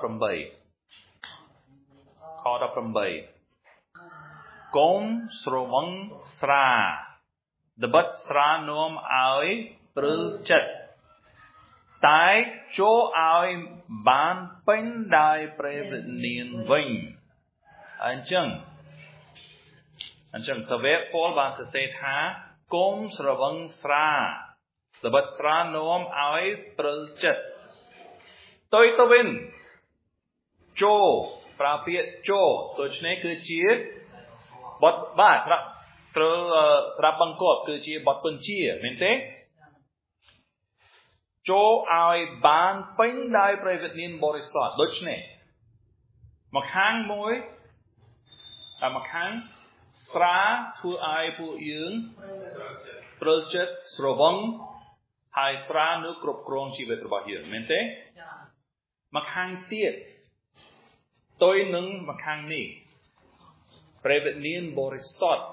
កុំស្រវឹងស្រាត្បិតស្រានាំឲ្យព្រើចិត្តតែចូលឲ្យបានពេញដោយព្រះវិញ្ញាណវិញអញ្ចឹងសាវកប៉ូលបានសរសេរថាកុំស្រវឹងស្រាត្បិតស្រានាំឲ្យព្រើចិត្តទៅវិញចូលប្រើពាក្យចូលដូច្នេះគឺជាបទបាទត្រូវស្រាប់បង្គាប់គឺជាបទបញ្ជាមែនទេចូលឲ្យបានពេញដោយព្រះវិញ្ញាណបរិសុទ្ធដូច្នេះមកខាងស្រាធ្វើឲ្យពួកយើងព្រើចិត្តស្រវឹងហើយស្រានោះគ្រប់គ្រងជីវិតរបស់យើងមែនទេមកខាងទៀតទៅនឹងមកខាងនេះព្រះវិញ្ញាណបរិសុទ្ធ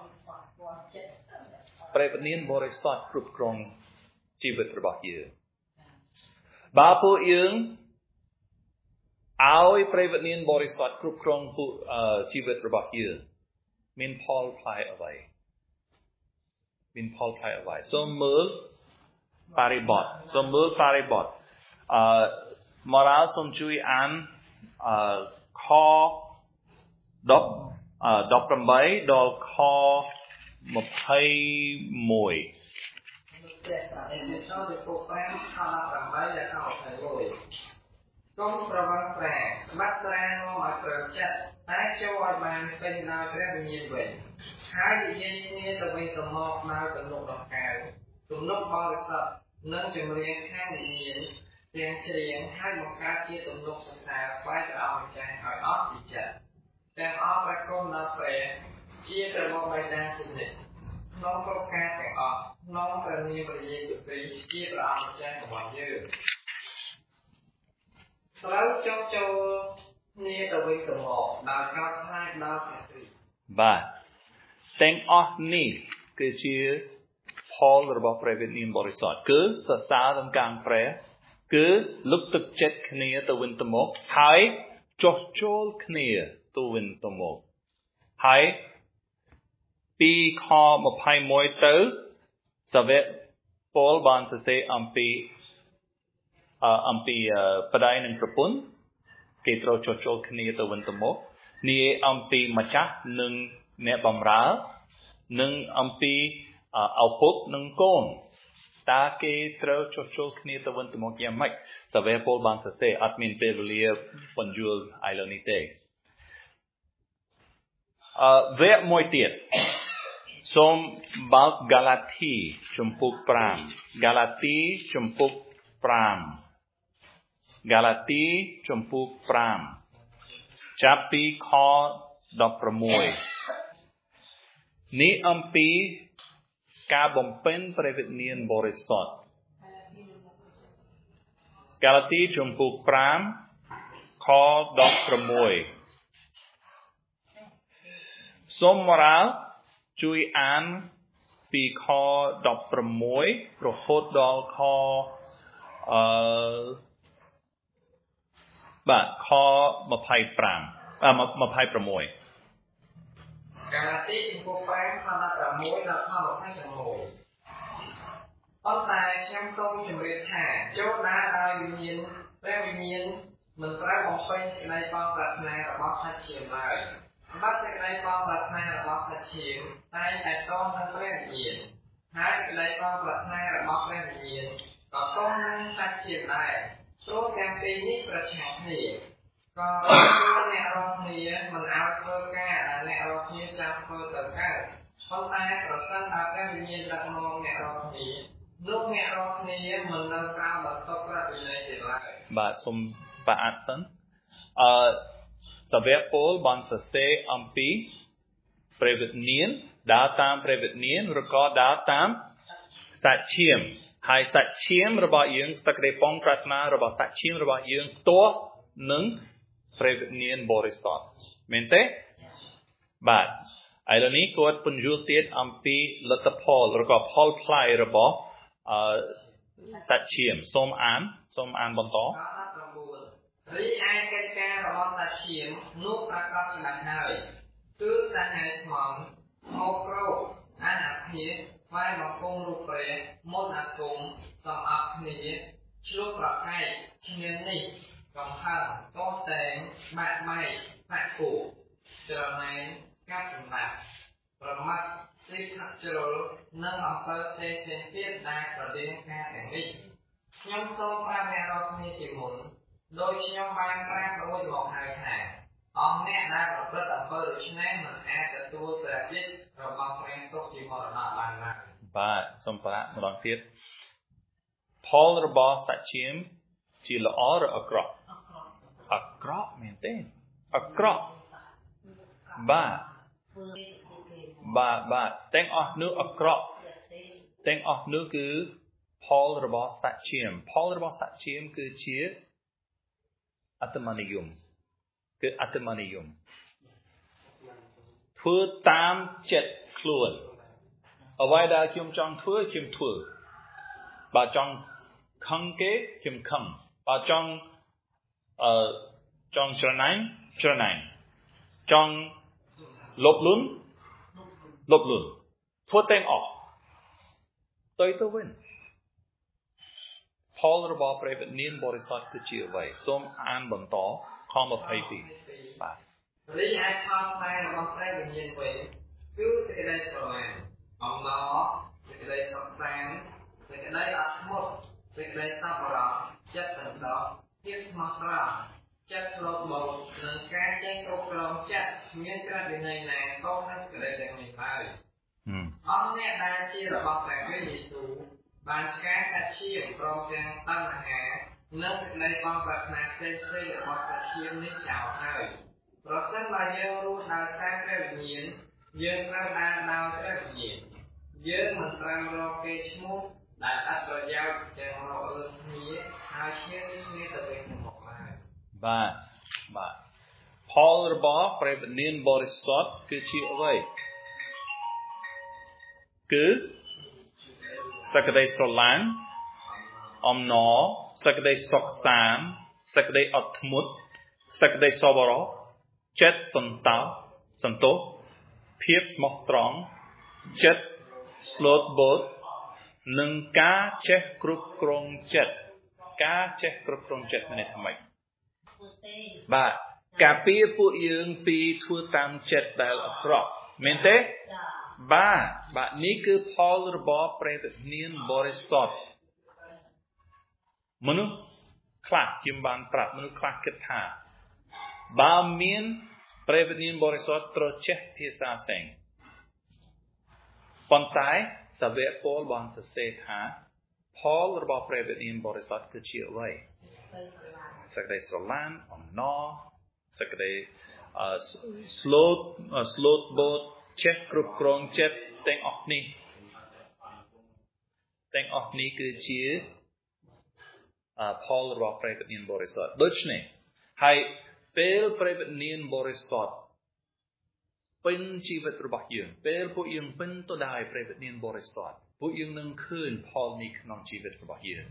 គ្រប់គ្រងជីវិតរបស់យើងបើពួកយើងឲ្យព្រះវិញ្ញាណបរិសុទ្ធគ្រប់គ្រងជីវិតរបស់យើងមានផលផ្លែអ្វីសូមមើលបរិបទmoral សូមជួយអានខ18ដល់ខ21 កុំប្រវត្តិប្រាបាត់ស្រានាំឲ្យព្រើចិត្តតែចូលឲ្យបានពេញដោយព្រះវិញ្ញាណវិញហើយនិយាយគ្នាទៅវិញទៅមកដោយទំនុកដង្កើងទំនុកបរិសុទ្ធនិងចម្រៀងខាងវិញ្ញាណទាំងច្រៀងហើយបង្កើតជាទំនុកសរសើរថ្វាយព្រះអង្គម្ចាស់ឲ្យអស់ពីចិត្តទាំងអស់ព្រះគុណដល់ព្រះជាព្រះបិតាជានិច្ចក្នុងគ្រប់ការទាំងអស់ក្នុងព្រះនាមព្រះយេស៊ូវគ្រីស្ទជាព្រះអង្គម្ចាស់របស់យើងត្រូវចុះចូលគ្នាទៅវិញទៅមកដោយកោតខ្លាចដល់ព្រះគ្រីស្ទបាទទាំងអស់នេះគឺជាផលរបស់ព្រះវិញ្ញាណបរិសុទ្ធគឺសរសើរដល់កាងព្រះគឺលើកទឹកចិត្តគ្នាទៅវិញទៅមកហើយចុះចូលគ្នាទៅវិញទៅមកហើយពីខ21ទៅសាវកប៉ូលបានសរសេរអំពីអំពីបដៃនិងប្រពន្ធគេត្រូវចុះចូលគ្នាទៅវិញទៅមកនេះអំពីម្ចាស់និងអ្នកបម្រើនិងអំពីឪពុកនិងកូនតើគេត្រូវចុះចូលគ្នាទៅវិញទៅមកយ៉ាងម៉េចសាវកពលបានសរសេរអត់មានពេលវេលាបញ្យល់ឥឡូវនេះទេវគ្គមួយទៀតសូមបើកហ្គាឡាទីជំពូក5ហ្គាឡាទីជំពូក5ហ្គាឡាទីជំពូក5ចាប់ពីខ16នេះអំពីការបំពេញព្រះវិញ្ញាណបរិសុទ្ធហ្គាឡាទីជំពូក5ខ16សូមរ៉ាល់ជួយអានពីខ16រហូតដល់ខបាទខ25 26 កាឡាទីជំពូក5ខ16ដល់ខ26ប៉ុន្តែខ្ញុំសូមជម្រាបថាចូលដើរដោយវិញ្ញាណព្រះវិញ្ញាណមិនត្រូវបំពេញសេចក្តីបងប្រាថ្នារបស់សាច់ឈាមឡើយបាត់សេចក្តីបងប្រាថ្នារបស់សាច់ឈាមតែតែតងនឹងព្រះវិញ្ញាណហើយសេចក្តីបងប្រាថ្នារបស់ព្រះវិញ្ញាណក៏តងនឹងសាច់ឈាមដែរព្រោះទាំងពីរនេះប្រឆាំងគ្នាក៏គឺអ្នករកគ្នាមិនឲ្យធ្វើការដែលអ្នករកគ្នាចង់ធ្វើទៅកើតប៉ុន្តែប្រសិនបើព្រះវិញ្ញាណដឹកនាំអ្នករកគ្នានោះអ្នករកគ្នាមិននៅក្រៅបន្ទុកព្រះវិញ្ញាណទេឡើយបាទសូមប្រអាត់សិនសាវកពលបានសរសេរអំពីព្រះវិញ្ញាណដើរតាមព្រះវិញ្ញាណឬក៏ដើរតាមសាច់ឈាមហើយសាច់ឈាមរបស់យើងសក្តិបងប្រាថ្នារបស់សាច់ឈាមរបស់យើងផ្ទាល់នឹងព្រះវិញ្ញាណបរិសុទ្ធមែនទេបាទឥឡូវនេះគាត់ពន្យល់ទៀតអំពីលទ្ធផលឬក៏ផលផ្លែរបស់សាច់ឈាមសូមអានបន្តរីឯកិច្ចការរបស់សាច់ឈាមនោះប្រកបច្បាស់ហើយគឺសាហាវស្មងស្មោកគ្រោកអានអភិស្វែងបង្គំរូបព្រះមុនអាគមសំអប់គ្នាឆ្លុះប្រកែកឈ្នាននេះកំហឹងតោះតែងបាក់បែកបាក់គូច្រណែនកាប់សម្រាប់ប្រមាត់ស៊ីផាក់ជ្រុលនិងអំពើផ្សេងទៀតដែលប្រដៀងការទាំងនេះខ្ញុំសូមប្រាប់អ្នករាល់គ្នាជាមុនដោយខ្ញុំបានប្រាប់រួចមកហើយថាអង្គអ្នកដែលប្រព្រឹត្តអំពើដូចនេះមិនអាចទទួលព្រះរាជរបស់ព្រះទុកជាមរណៈបានឡើយបាទសូមប្រាក់ម្ដងទៀតផលរបស់សាច់ឈាមជាល្អឬអាក្រក់មែនទេអាក្រក់បាទទាំងអស់នោះអាក្រក់ទាំងអស់នោះគឺផលរបស់សាច់ឈាមផលរបស់សាច់ឈាមគឺជាអត្តមនិយមធ្វើតាមចិត្តខ្លួនអ្វីដែលខ្ញុំចង់ធ្វើខ្ញុំធ្វើបើចង់ខឹងគេខ្ញុំខឹងបើចង់ច្រណែនចង់លបលុនធ្វើទាំងអស់ទៅវិញផលរបស់ព្រះវិញ្ញាណបរិសុទ្ធគឺជាអ្វីសូមអានបន្តខ22បាទរីឯផលផ្លែរបស់ព្រះវិញ្ញាណវិញគឺសេចក្តីស្រឡាញ់អំណរសេចក្តីសុខសាន្តសេចក្តីអត់ធ្មត់សេចក្តីសប្បុរសចិត្តសន្តោសភាពស្មោះត្រង់ចិត្តស្លូតបូតនិងការចេះគ្រប់គ្រងចិត្តមានក្រឹតវិន័យណាក៏នឹងសេចក្តីទាំងនេះឡើយអង្គអ្នកដែលជារបស់ព្រះយេស៊ូវបានឆ្កាសាច់ឈាមព្រមទាំងតណ្ហានិងសេចក្តីបងប្រាថ្នាផ្សេងរបស់សាច់ឈាមនេះចោលហើយប្រសិនបើយើងរស់ដោយសារព្រះវិញ្ញាណយើងត្រូវដើរដោយព្រះវិញ្ញាណយើងមិនត្រូវរកគេឈ្មោះដែលអត់ប្រយោជន៍ទាំងរករឿងគ្នាហើយឈ្នះគ្នាទៅវិញទៅមកឡើយបាទផលរបស់ព្រះវិញ្ញាណបរិសុទ្ធគឺជាអ្វីគឺសេចក្តីស្រឡាញ់អំណរសេចក្តីសុខសាន្តសេចក្តីអត់ធ្មត់សេចក្តីសប្បុរសចិត្តសន្តោសភាពស្មោះត្រង់ចិត្តស្លូតបូតនិងការចេះគ្រប់គ្រងចិត្ត cá chết cướp trong chết này thầm mày bà cà phê phụ dương pi thua tam chết đại là crop men thế bà ní cứ Paul bỏ prevent niên borisot manu clack kim ban prat manu clack kết thà bà miên prevent niên borisot tro chết phía xa seng còn tại sa vệ Paul ban sa se thà Paul bỏ prevent niên borisot cứ chịu vậy sa cái solan on no sa cái slot boat chết group krong chết tên ọc ní cứ chia Paul bỏ private niên borisot đôi này hay pel private niên borisot pin chi vật rồi bạc dương pel phụ dương pin tôi đài private niên borisot phụ dương nâng khơi Paul ní nong chi vật rồi bạc dương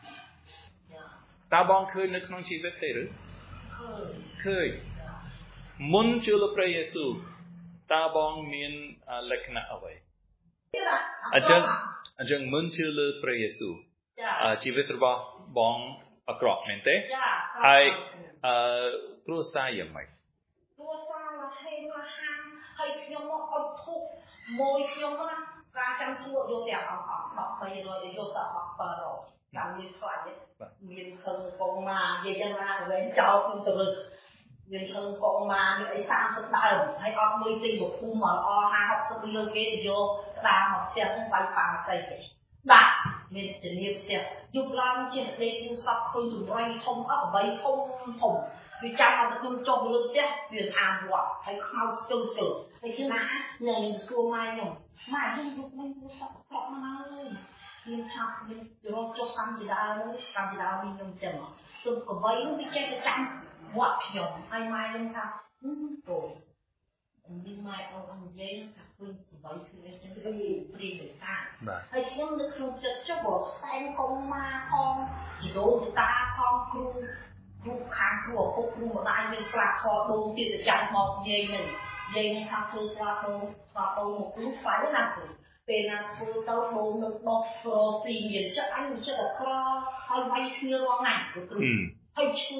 ta bong khơi nâng nong chi vật thế rồi khơi muốn chưa là pray Giêsu ta bong miên lệch nạ ở vậy anh chừng muốn chưa là pray Giêsu chỉ biết rồi bong ở crop nên thế hay true sai vậy mày true sai là hay là ham hay nhom nó ăn thuốc môi nhom nó ra trong thuốc vô đẹp học phải rồi vô sợ học rồi làm như vậy miên thân con mà về chân ra về cháu cũng từ người thân con mà người ấy sang tất đại hay học 10 tỷ một khu mà hai học sinh lương kế thì vô đào học xem không phải phàm xây đã mình chỉ niệm xem dục làm trên đây cũng sắp khơi dùng ray thông ấp bấy thông thủng vì cha nó cũng trong lương tiếc tiền an quả hay khao tương tự hay chứ mà ngày xưa mai nhung mà đi dục mình cũng sắp có mà ơi nhưng học mình cho cam gì đó mình nhung chừng tôi có bấy nó bị chết cái chăng what nhung ai mai lên ta rồi nhưng mai ông dây nó phương bởi vì chân cái đi được ta hay nhưng được không chật cho bộ xem con ma con chỉ đố người ta con cru khang của cô cru một ai bên xa kho đô thì được chặt một dây này thằng thư xa đô một lúc phải làm gì về là tôi tao đô được bọc pro xì miền chắc anh chắc là kho hay vay thưa con này của cru hay chứ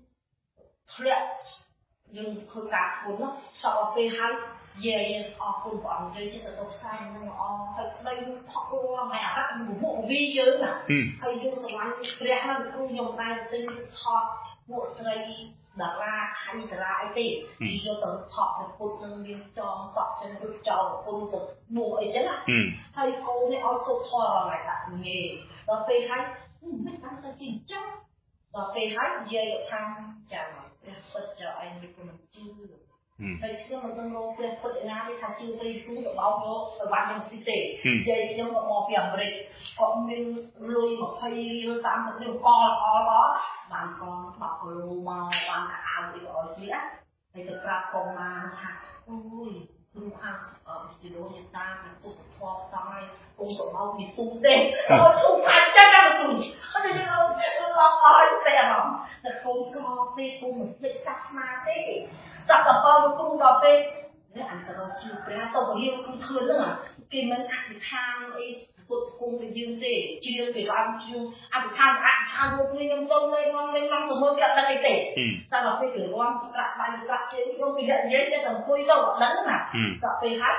threat nhưngคือการคนเนาะสอบไปให้เย่ออกคนบอกเยอะจะต้องใส่เนาะให้ได้พอว่าไม่อาจจะบุบวีเยอะน่ะให้ดูสวรรค์เรียกมันครูยงได้ตึงทอดหมดเลยดาราใครดาราไอติที่จะต้องทอดเป็นคนนึงเรียนจองสอบจนรู้จองคนตัวบัวไอ้เจ้าน่ะให้โกเนี่ยเอาสุดทอดอะไรต่างเงี้ยต่อไปให้ไม่ตั้งใจจริงจังต่อไปให้เย่ทำอย่างPhật cho anh được mình chưa Thầy xưa mà dân lô Phật Phật Nga thì thằng chưa Tây xuống được bao nhiêu Và bao nhiêu sĩ tệ Vậy nhưng mà mò phiền vậy Còn mình lùi một thầy Rồi tạm thật đều con đó Bạn con bọc lù màu Bạn cả áo đi ở dưới Thầy thực ra con mà nó hạt Ôi Lưu khăn ở chế độ Nhật ta Mình tụt thoa xong này Cùng tổ bao thì xuống tệ Ôi không phải chắc ra một tụi Ôi trời ơi Ôi xe bóng Là không có phê cùng một lịch sắc mà thế Chắc là con cùng vào phê Nếu anh ta đâu chịu ra Tao có hiểu cũng thương nữa mà Khi mình ăn thì tham ấy Tụt cùng với dương tệ Chia về ăn chung Ăn thì tham vô người nhầm tông lên ngon lên ngon Rồi mơ kẹt ra cái tệ Sao là phê kể loan Các bạn các chế Không bị hiện giấy cho tầm khôi đâu Đắn mà Các phê hát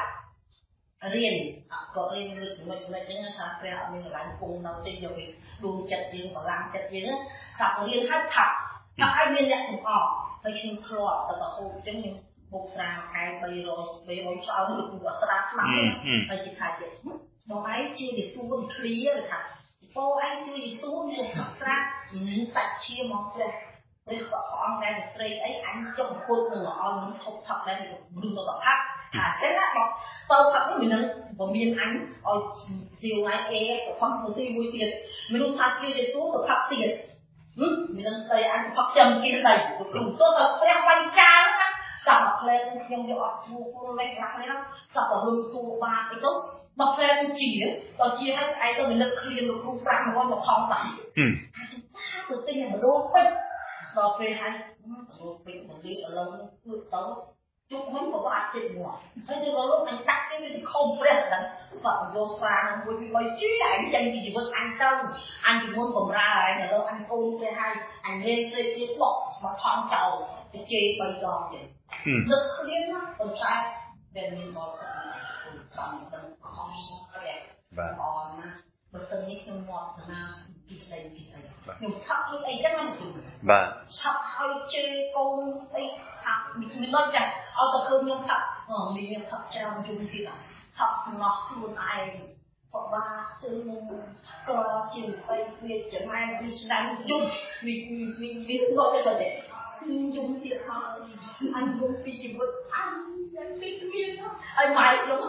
riêng có riêng người chúng mình chính là sao phải mình làm cùng đầu tiên rồi đu chặt riêng và làm chặt riêng các riêng hát thật các ai viên nhận cũng họ phải xin thọ và hộ cho mình một sáng cái bây rồi sau được của ta mà phải chỉ thay chuyện đó ấy chưa để xuống khí rồi thà cô anh chưa để xuống được thật ra những sạch chia món rồi bây giờ con đang straight ấy anh trong khuôn nữa nó không thật đây đừng có hát thế là bọc tao thật mình nâng và miền ánh ở chiều ngày của phong của tiêu vui tiền mình luôn thật kia để xuống được thật tiền mình nâng tay anh thật chầm kia đầy đủ số thật đeo quanh cha đó sập lên nhưng điều ở khu cô lên lạc lên đó sập ở lưng khu ba cái tốt bọc lên chỉ đó chia hết ai tôi mình lực liền được khu trang nó một phòng tắm từ tinh là đô quên rồi về hai rồi về một đi ở lâu ngược tấu chụp mấy bộ bát chụp mùa thế thì vào lúc anh tắt cái không phải là vợ vô pha nó vui vui chứ anh chân gì với anh đâu anh chỉ muốn cầm ra lại là đâu anh ôn cái hai anh lên cái bọc mà thong tàu cái chê bay giòn vậy rất liên lắm còn sai về mình bỏ bằng không đẹp còn bữa sớm đi chung ngọt là kỳ này nhưng sắp lúc ấy chắc là sắp hơi chơi con ấy mình nói rằng ở tập cơm nhưng thật mình thật trong chung thì là thật nó luôn ai hoặc ba từ có chiều quay việc chẳng ai đi đánh chung mình biết nói cái vấn đề chung thì họ anh dùng vì chỉ một anh sinh viên đó anh mày giống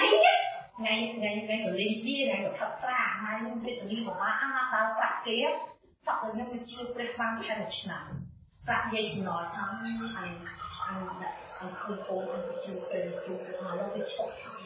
ngày ở lên kia ngày ở thật ra mai nhưng bây giờ đi của má ăn tao sạc kia sạc rồi nhưng mà chưa phải mang theo một nào sạc dây thì nói thằng anh không cố anh chưa phải chụp mà nó bị chọc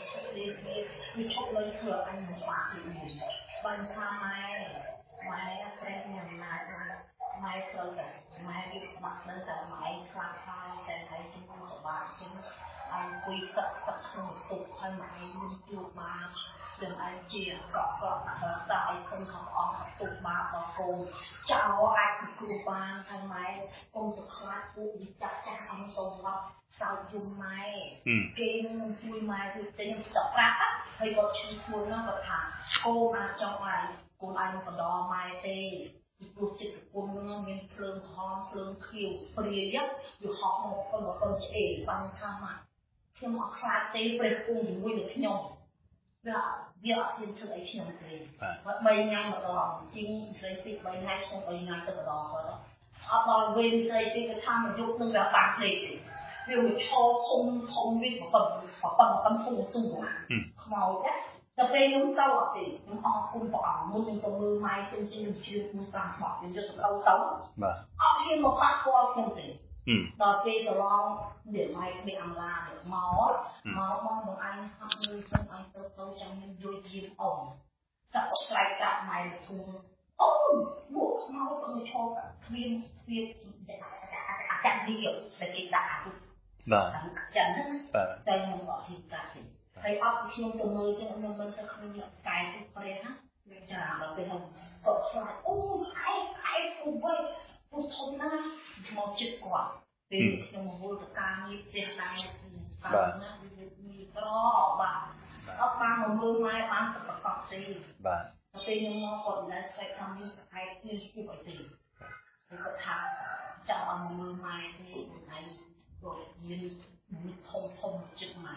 bị chọc lên cửa anh mà sạc thì mình ban xa mai friend nhà này mai sơ mai bị mặt lên từ mai sạc hai để thấy chúng của bạn chúng anh quy tập không tục hay mà anh chụp mà đừng anh chia cọ tại không học tục mà có cô chào anh cô ban hay mai công việc khác cũng chắc chắn anh công học sau chung mai game vui mai thì tên tập ra hay có chuyện vui nó có thả cô mà trong anh còn đo mai tê cuộc chuyện của mình phơi hòn phơi khiêu phơi giấcอยู่หอบmột con trẻ bằng tham mà khi mà khai tế về cùng với được nhau là việc xin sự ấy thì là mấy ngày mà đó chính giấy việc mấy ngày xong mấy ngày từ đó rồi đó họ về giấy việc cái tham mà giúp nó là bản thể vì một cho không biết một phần phùng xung màu đấy tập về hôm sau thì họ cùng bỏ muốn những con mưa mai trên chưa muốn làm bỏ đến cho lâu tấu họ khi một phát qua không thể đợt về rồi lo để mai bị ăn la để máu mong một anh học như xong anh tôi trong những vui chim ổn chắc có lại cả mày một cùng buộc máu tôi cho cả viên để chẳng đi hiểu để cái đã chẳng đây mình gọi hiện tại hay ấp chung từ nơi cho mình sẽ không nhận cái cái ha trả là cái hồng có lại ai cùng với cùng thôn na một chữ quả vì trong một vô tất cả như tiền tài và như đó và ấp ba một mưa mai bán tất cả gì thì nhưng mà còn là sẽ không như ai như vậy thì có thà trong một mưa mai thì này rồi như thông chữ này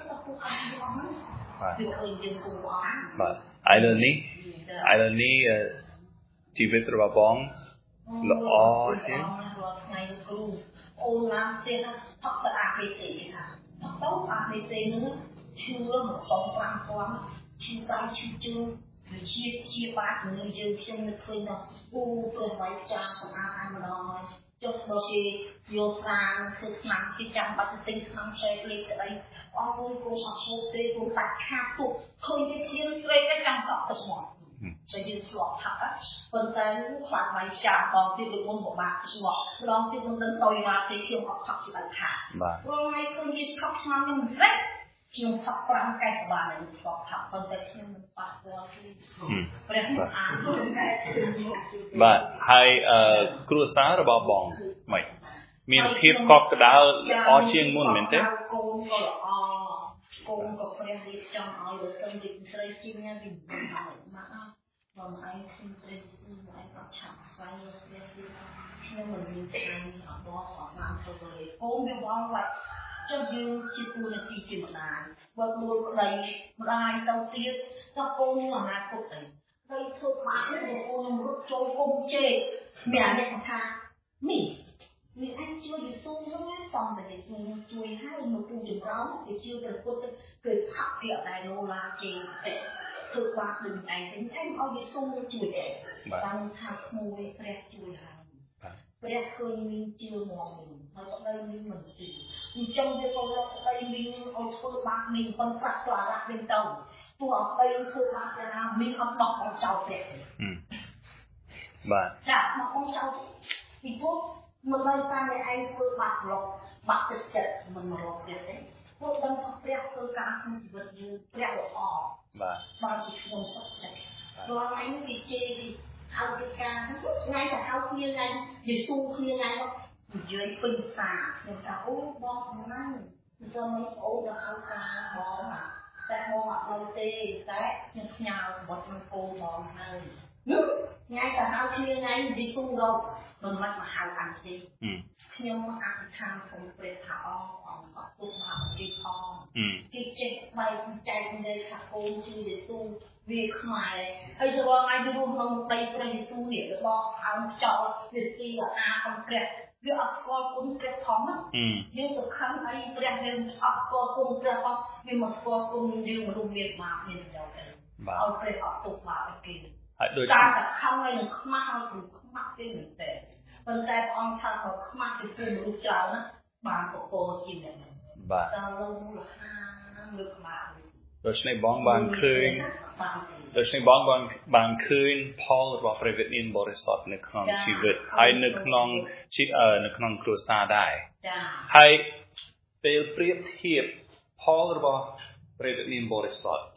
Irony chỉ biết rồi bóng lọ chứ ôn làm tiền học tập ABC hả học tốt ABC nữa chưa một phòng văn khoáng chưa sai chưa chia bát người dân xem được khơi nó cơ phải cha của anh mà nói cho bố chị vô sang thực năng cái trăm bát tinh năng xe lên tới đây ông cô học cô tê cô tạc khá tục khơi cái thiên xoay cái trăm sọ tập mỏi bây giờ sọ thật á phần tay lúc khoảng máy chạm còn tiếp được môn của bạn sọ đó tiếp được đến tôi mà thì trường học học thì bạn thả rồi ngay khơi như học sang nhưng rất trường học làm cái của bạn này học phần tay khi mình bắt qua thì và hai cử xã rồi bảo bóng mày miền thiệp cọp cái đào ở trên môn miền tây cô có phải đi trong ở được sân dịch xây chim nha vì mà còn anh không xây anh có chẳng phải khi mình đi ở đó họ làm rồi cô biết bao vậy cho dù chỉ cô là chỉ chịu lại vợ nuôi đầy một ai đầu tiên các cô như là hai cô ấy đây thôi mà cái cô nhưng mà trôi cung chê mẹ nhận tha mình anh chưa được xung nó xong rồi mình chui hai một cung chừng đó thì chưa được cô cười học việc này đâu là chê thực qua đừng này tính em ơi bị xung chui để tăng thang mùi đẹp chui hàng đẹp khơi mình chưa mò mình ở đây mình chỉ trong cái câu đây mình ở thôi bác mình còn phát tỏa ra bên tàu tôi ở đây thôi bác ra mình học đọc con cháu đẹp chả mà con cháu thì thuốc មិនដោយសារតែឯងធ្វើបាក់លុកបាក់ចិត្តមិនរកទៀតទេពួកដឹងថាព្រះធ្វើការក្នុងជីវិតយើងព្រះល្អបាទជាខ្ញុំសុខចិត្តព្រោះឯងគេជេរពីហៅកិច្ចការថ្ងៃទៅហៅគ្នាថ្ងៃយេស៊ូគ្នាថ្ងៃមកនិយាយពេញផ្សារខ្ញុំថាអូបងសំណាញ់សូមឲ្យអូនទៅហៅការបងតែបងអត់នៅទេតែខ្ញុំផ្ញើសម្បត្តិនឹងកូនបងហើយថ្ងៃទៅហៅគ្នាថ្ងៃយេស៊ូរកមិនមកហៅអានទេខ្ញុំអធិដ្ឋានសូមព្រះថាអង្គអត់ពុកមកគេផងគេចេះបែកចែកនៃថាកូនជឿយេស៊ូវាខ្មែរហើយទៅរងថ្ងៃយូរក្នុងដីព្រះយេស៊ូនេះរបស់អើខ្យល់វាស៊ីអាអំព្រះវាអត់ស្គាល់គុណព្រះផងយើងទៅខំអីព្រះយើងអត់ស្គាល់គុណព្រះផងវាមកស្គាល់គុណយើងមនុស្សមានបាបមានប្រយោជន៍ទេឲ្យព្រះអត់ទុកបាបឲ្យគេហើយដូចតែខំឲ្យនឹងខ្មាស់ឲ្យនឹងខ្មាស់ទេមែនទេប៉ុន្តែព្រះអង្គថាបើខ្មាស់ទៅគឺមនុស្សច្រើនណាបានពពកជាអ្នកហ្នឹងបាទតើលើមូលហេតុលើក្បាលដូច្នេះបងបានឃើញដូច្នេះបងបានឃើញផលរបស់ព្រះវិញ្ញាណបរិសុទ្ធនៅក្នុងជីវិតហើយនៅក្នុងគ្រួសារដែរហើយពេលប្រៀបធៀបផលរបស់ព្រះវិញ្ញាណបរិសុទ្ធ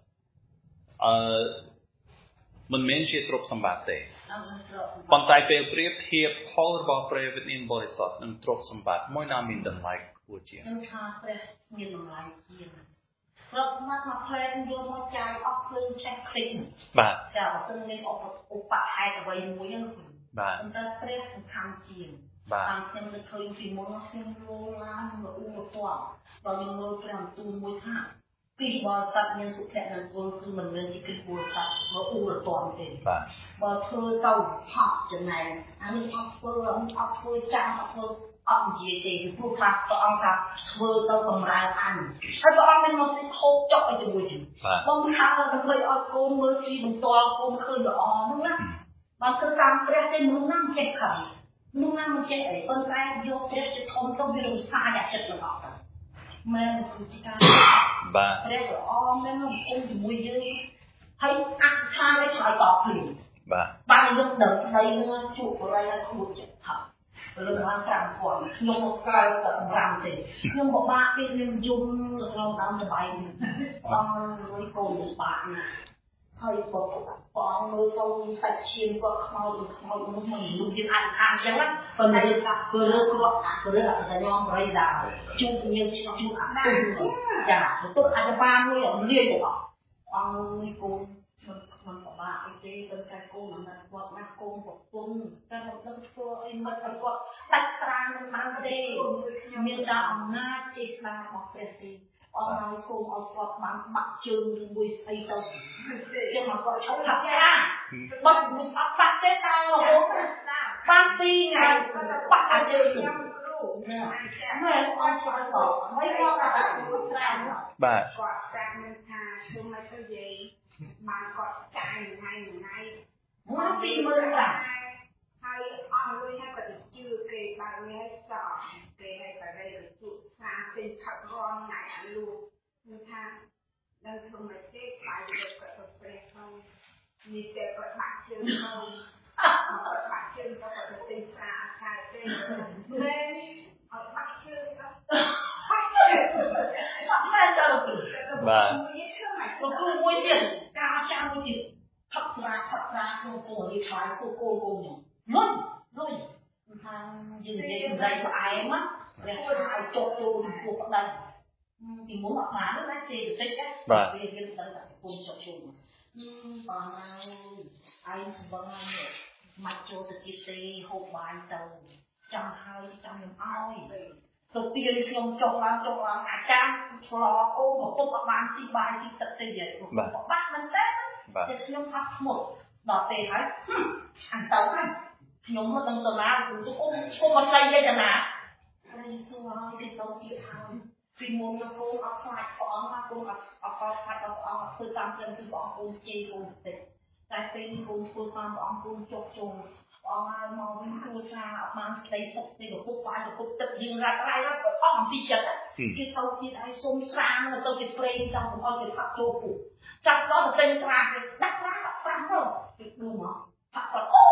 មិនមែនជាទ្រព្យសម្បត្តិទេប៉ុន្តែពេលប្រៀបធៀបផលរបស់ព្រះវិញ្ញាណបរិសុទ្ធនិងទ្រព្យសម្បត្តិមួយណាមានតម្លៃខ្ពស់ជាងខ្ញុំថាព្រះមានតម្លៃជាងទ្រព្យសម្បត្តិមកផ្លែយកមកចាយអស់ភ្លើងឆេះឃ្លិចបាទចាអត់ទៅមានឧបហេតុអ្វីមួយហ្នឹងបាទប៉ុន្តែព្រះសំខាន់ជាងតាមខ្ញុំទៅឃើញពីមុនខ្ញុំលោឡើងរអ៊ូរពណ៌ដល់ខ្ញុំមើលព្រះបន្ទូលមួយថាពីបរិស័ទមានសុភមង្គលគឺមិនមែនជាគ្រីស្ទបរិស័ទរអ៊ូរពណ៌ទេបាទបើធ្វើទៅហក់ចំណែកអានេះអត់ធ្វើចាំអត់ធ្វើអត់និយាយទេព្រោះថាព្រះអង្គថាធ្វើទៅបំរើអញហើយព្រះអង្គមានមកទីហូបចុកឲ្យជាមួយជិះបងថាដើម្បីឲ្យកូនមើលពីបន្ទាល់កូនឃើញល្អហ្នឹងណាបានធ្វើតាមព្រះទេមនុស្សណាមិនចេះខំមនុស្សណាមិនចេះអីប៉ុន្តែយកព្រះជាធំទៅវារំសាយអាចិត្តរបស់អត់មែនគឺជាការបាទព្រះល្អមែនអង្គជាមួយយើងហើយអធិដ្ឋានឲ្យឆ្លើយតបគ្នាបាទបានយកដើមដីនឹងជួបបរិយាគួរចិត្តថាលើបាន5គាត់ខ្ញុំមកកើតតែសម្រាប់ទេខ្ញុំពិបាកពេលខ្ញុំយំក្នុងដើមតបៃបងលុយកូនបាក់ណាហើយបងមើលទៅសាច់ឈាមគាត់ខ្មៅនោះមិនលុបយើងអត់ខានអញ្ចឹងណាប៉ុន្តែថាគឺលើគ្រាប់គឺលើអត្តសញ្ញាណបរិយាជួបមានជួបអត់ដែរចាទៅអត្តបាលមួយលាយទៅអស់អង្គកូនមិនពិបាកអីទេប៉ុន្តែកូនមិនគាត់ណាកូនប្រពន្ធតែមិនដឹងធ្វើអីមិនឲ្យគាត់ដាច់ត្រាងមិនបានទេមានតែអំណាចចេស្តារបស់ព្រះទេអរហើយសូមឲ្យគាត់បានបាក់ជើងឬមួយស្អីទៅគេមកគាត់ឈប់ថាបាត់មិនអត់បាក់ទេតើរហូតបាន2ថ្ងៃបាក់ជើងខ្ញុំគ្រូមែនអត់ឆ្លើយតបមិនគាត់ថាត្រាំបាទគាត់ស្ដាប់នឹងថាខ្ញុំមិនទៅនិយាយបានគាត់ចាយថ្ងៃមក20000បាទហើយអស់លុយហើយគាត់ទៅជឿគេបាននេះសោះគេឲ្យតែទៅជួបសាពេញផឹករងថ្ងៃអាលូគឺថាដល់ធ្វើមកទេខ្លាយទៅគាត់ទៅព្រះផងនេះតែគាត់បាក់ជើងទៅគាត់បាក់ជើងទៅគាត់ទៅពេញសាអាកាយទេមែនអត់បាក់ជើងទៅបាក់ជើងអត់មែនទៅបាទលោកគ្រូមួយទៀតការអាចារ្យមួយទៀតផឹកស្រាក្នុងពងរីខ្លាយពួកកូនខ្ញុំលុយថាយើងនិយាយសម្ដីផ្អែមណាព្រះថាចុះចូលពីពួកប្តីពីមុនអត់បានណាជេរបន្តិចណាបាទវាយើងដឹងថាគុំចុះចូលបងឯងសម្បងមកចូលទៅទៀតទេហូបបាយទៅចាំហើយចាំខ្ញុំឲ្យទៅទៀនខ្ញុំចុះឡើងអាចារ្យឆ្លកូនមកពុកអត់បានទីបាយទីទឹកទេយាយបាក់មែនទេតែខ្ញុំអត់ធ្មត់ដល់ពេលហើយអានទៅហើយខ្ញុំមកដឹងទៅណាគុំមកស្អីយាយតាណាព្រះយេស៊ូវឲ្យគេទៅទៀតហើយពីមុនលោកគូអត់ខ្លាចព្រះអង្គថាគូអត់ខ្លាចព្រះអង្គធ្វើតាមព្រមពីព្រះអង្គគូជេរគូបន្តិចតែពេលនេះគូធ្វើតាមព្រះអង្គគូចុះចូលព្រះអង្គឲ្យមកវិញគ្រួសារអត់បានស្ដីសុខទេពុកបាយពុកទឹកយើងរ៉ាត់រ៉ៃទៅអស់អំពីចិត្តគេទៅទៀតឲ្យសុំស្រាទៅជាព្រេងចង់កុំឲ្យគេផាក់ចូលពុកចាប់ដល់ទៅពេញស្រាគេដាក់ស្រាដាក់ស្រាទៅគេដួលមកផាក់គាត់អូស្រា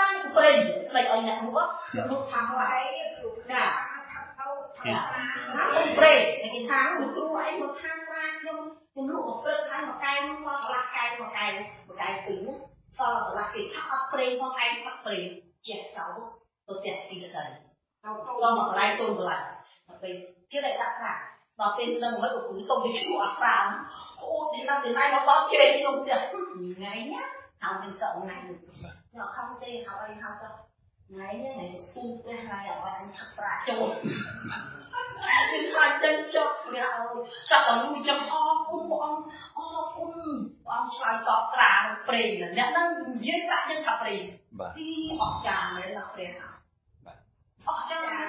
ឡើងព្រៃស្ដីឲ្យអ្នកនោះនោះថាហើយណាព្រៃគេថាលោកគ្រូអីមកថាខ្ញុំលក់មកព្រឹកហើយមកកែមកកន្លះកែពីនោះតកន្លះគេថាអត់ព្រៃផងឯងអត់ព្រៃចេះចោលទៅផ្ទះពីទៅក៏មកកន្លែងទូនកន្លែងទៅគេได้ដាក់ថាដល់ពេលនឹងមកលោកគ្រូសុំទៅជួអត់ប្រាំអូទីណាទីណៃមកបោកជេរខ្ញុំផ្ទះថ្ងៃណាហើយមិនសក់ថ្ងៃនេះយកខំទេហើយអីហើយទៅថ្ងៃនេះថ្ងៃស្ទូផ្ទះហើយអត់អញថាប្រាចូលគឺខ្លាចចេញចុះវាឲ្យចាប់ដល់មួយចំអងគុំបងបងឆ្លើយតបស្រានឹងព្រេងអ្នកហ្នឹងនិយាយប្រាប់យើងថាព្រេងទីអស្ចារ្យមែនណាព្រះអស្ចារ្យមែន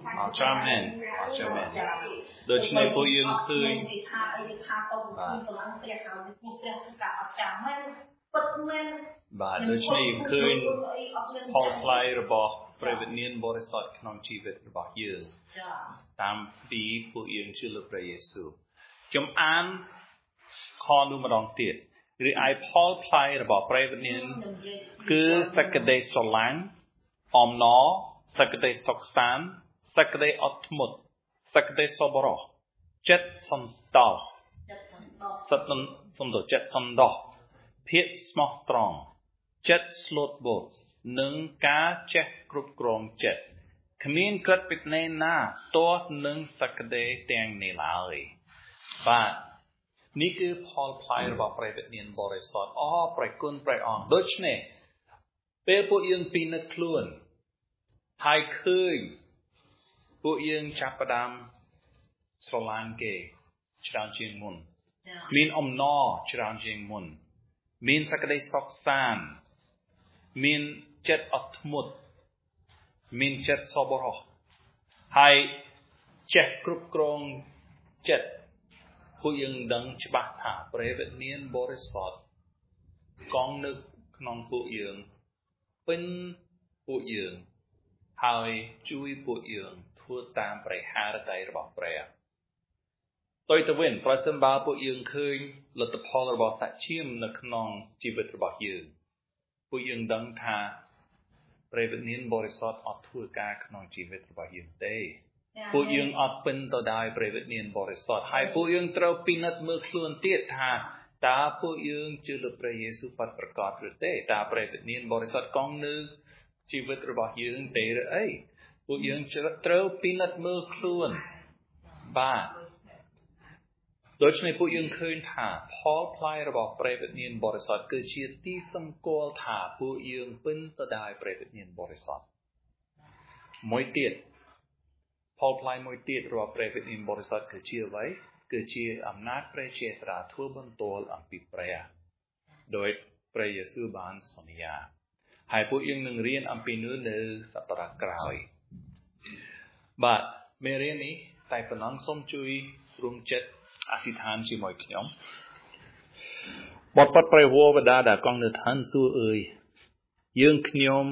ដូច្នេះពួកយើងឃើញថាអីថាទៅសម្លាញ់ព្រះហើយព្រះគឺការអស្ចារ្យមែនពិតមែនបាទដូច្នេះឃើញផលផ្លែរបស់ព្រះវិញ្ញាណបរិសុទ្ធក្នុងជីវិតរបស់យើងតាមពីពួកយើងជឿលើព្រះយេស៊ូវខ្ញុំអានខនោះម្ដងទៀតឬឯផលផ្លែរបស់ព្រះវិញ្ញាណគឺសក្តិស្រឡាញ់អំណរសក្តិសុខសាន្តសក្តិអត់ធ្មត់សក្តិសប្បុរសចិត្តសន្តោសចិត្តសន្តោសភាពស្មោះត្រង់ចិត្តស្លូតបូតនិងការចេះគ្រប់គ្រងចិត្តគ្មានកិត្តពិតណាទាស់នឹងសក្តិទាំងនេះឡើយបាទនេះគឺផលផ្លែរបស់ព្រះវិញ្ញាណបរិសុទ្ធព្រះគុណព្រះអង្គដូច្នេះពេលពួកយើងពិនិត្យខ្លួនហើយឃើញពួកយើងចាប់ផ្ដើមស្រឡាញ់គេច្រើនជាងមុនមានអំណរច្រើនជាងមុនមានសក្តិសុខសាន្តមានចិត្តអត់ធ្មត់មានចិត្តសប្បុរសហើយចេះគ្រប់គ្រងចិត្តពួកយើងដឹងច្បាស់ថាព្រះវិញ្ញាណបរិសុទ្ធកង់នៅក្នុងពួកយើងពេញពួកយើងហើយជួយពួកយើងធ្វើតាមព្រះハរតីរបស់ព្រះដោយទៅវិញប្រសិនបើពួកយើងឃើញលទ្ធផលរបស់សច្ចានៅក្នុងជីវិតរបស់យើងពួកយើងដឹងថាព្រះវិញ្ញាណបរិសុទ្ធអត់ធ្វើការក្នុងជីវិតរបស់យើងទេពួកយើងអត់ពេញទៅដោយព្រះវិញ្ញាណបរិសុទ្ធហើយពួកយើងត្រូវពិនិត្យមើលខ្លួនទៀតថាតើពួកយើងជឿលើព្រះយេស៊ូវពិតប្រាកដឬទេតើព្រះវិញ្ញាណបរិសុទ្ធគង់នៅជីវិតរបស់យើងទេឬអីពួកយើងត្រូវពិនិត្យមើលខ្លួនបាទដូច្នេះពួកយើងឃើញថាផលផ្លែរបស់ព្រះវិញ្ញាណបរិសុទ្ធគឺជាទីសម្គាល់ថាពួកយើងពេញទៅដោយព្រះវិញ្ញាណបរិសុទ្ធមួយទៀតផលផ្លែមួយទៀតរបស់ព្រះវិញ្ញាណបរិសុទ្ធគឺជាអ្វីគឺជាអំណាចព្រះជាស្រាធ្វើបន្ទាល់អំពីព្រះដោយព្រះយេស៊ូវបានសន្យាហើយពួកយើងនឹងរៀនអំពីនោះនៅសប្តាហ៍ក្រោយបាទមេរៀននេះតែប៉ុណ្ណឹងសូមជួយរួមចិត្តអធិដ្ឋានជាមួយខ្ញុំបទព្រះវរបដាដែលកង់នៅឋានសួគ៌អើយយើងខ្ញុំ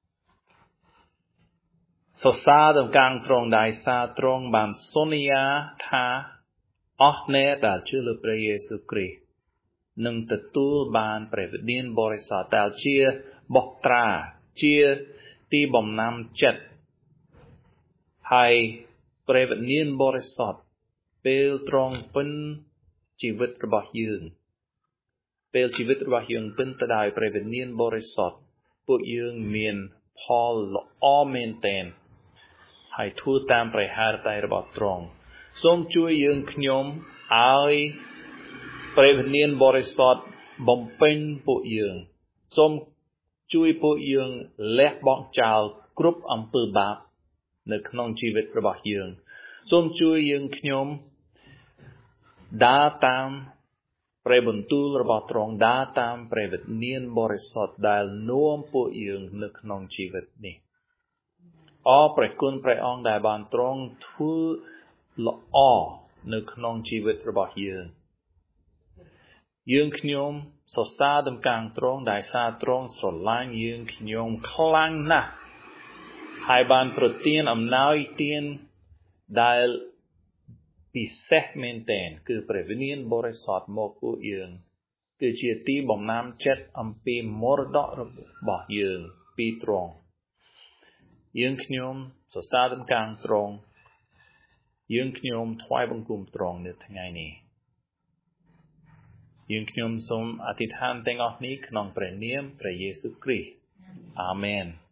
សរសើរដល់កាងត្រង់ដែលសាទ្រង់បានសន្យាថាអស់អ្នកដែលជឿលើព្រះយេស៊ូវគ្រីស្ទនឹងទទួលបានព្រះវិញ្ញាណបរិសុទ្ធដែលជាបុត្រាជាទីបំណាំចិត្តហើយព្រះវិញ្ញាណបរិសុទ្ធពេលត្រង់ពេញជីវិតរបស់យើងពេលជីវិតរបស់យើងពេញទៅដោយព្រះវិញ្ញាណបរិសុទ្ធពួកយើងមានផលល្អមែនទែនហើយធ្វើតាមព្រះハរតីរបស់ទ្រង់សូមជួយយើងខ្ញុំឲ្យព្រះវិញ្ញាណបរិសុទ្ធបំពេញពួកយើងសូមជួយពួកយើងលះបង់ចោលគ្រប់អំពើបាបនៅក្នុងជីវិតរបស់យើងសូមជួយយើងខ្ញុំដើរតាមព្រះបន្ទូលរបស់ទ្រង់ដើរតាមព្រះវិញ្ញាណបរិសុទ្ធដែលនាំពួកយើងនៅក្នុងជីវិតនេះព្រះគុណព្រះអង្គដែលបានទ្រង់ធ្វើល្អនៅក្នុងជីវិតរបស់យើងខ្ញុំសរសើរដល់កាងទ្រង់ដែលសារទ្រង់ស្រឡាញ់យើងខ្ញុំខ្លាំងណាស់ហើយបានប្រទានអំណោយទានដែលពិសេសមែនទែនគឺព្រះវិញ្ញាណបរិសុទ្ធមកពួកយើងគឺជាទីបំណាំចិត្តអំពីមរតករបស់យើងពីត្រង់យើងខ្ញុំសរសើរដំកាំងត្រង់យើងខ្ញុំថ្វាយបង្គំត្រង់នៅថ្ងៃនេះយើងខ្ញុំសូមអធិដ្ឋានទាំងអស់នេះក្នុងព្រះនាមព្រះយេស៊ូវគ្រីស្ទអាមែន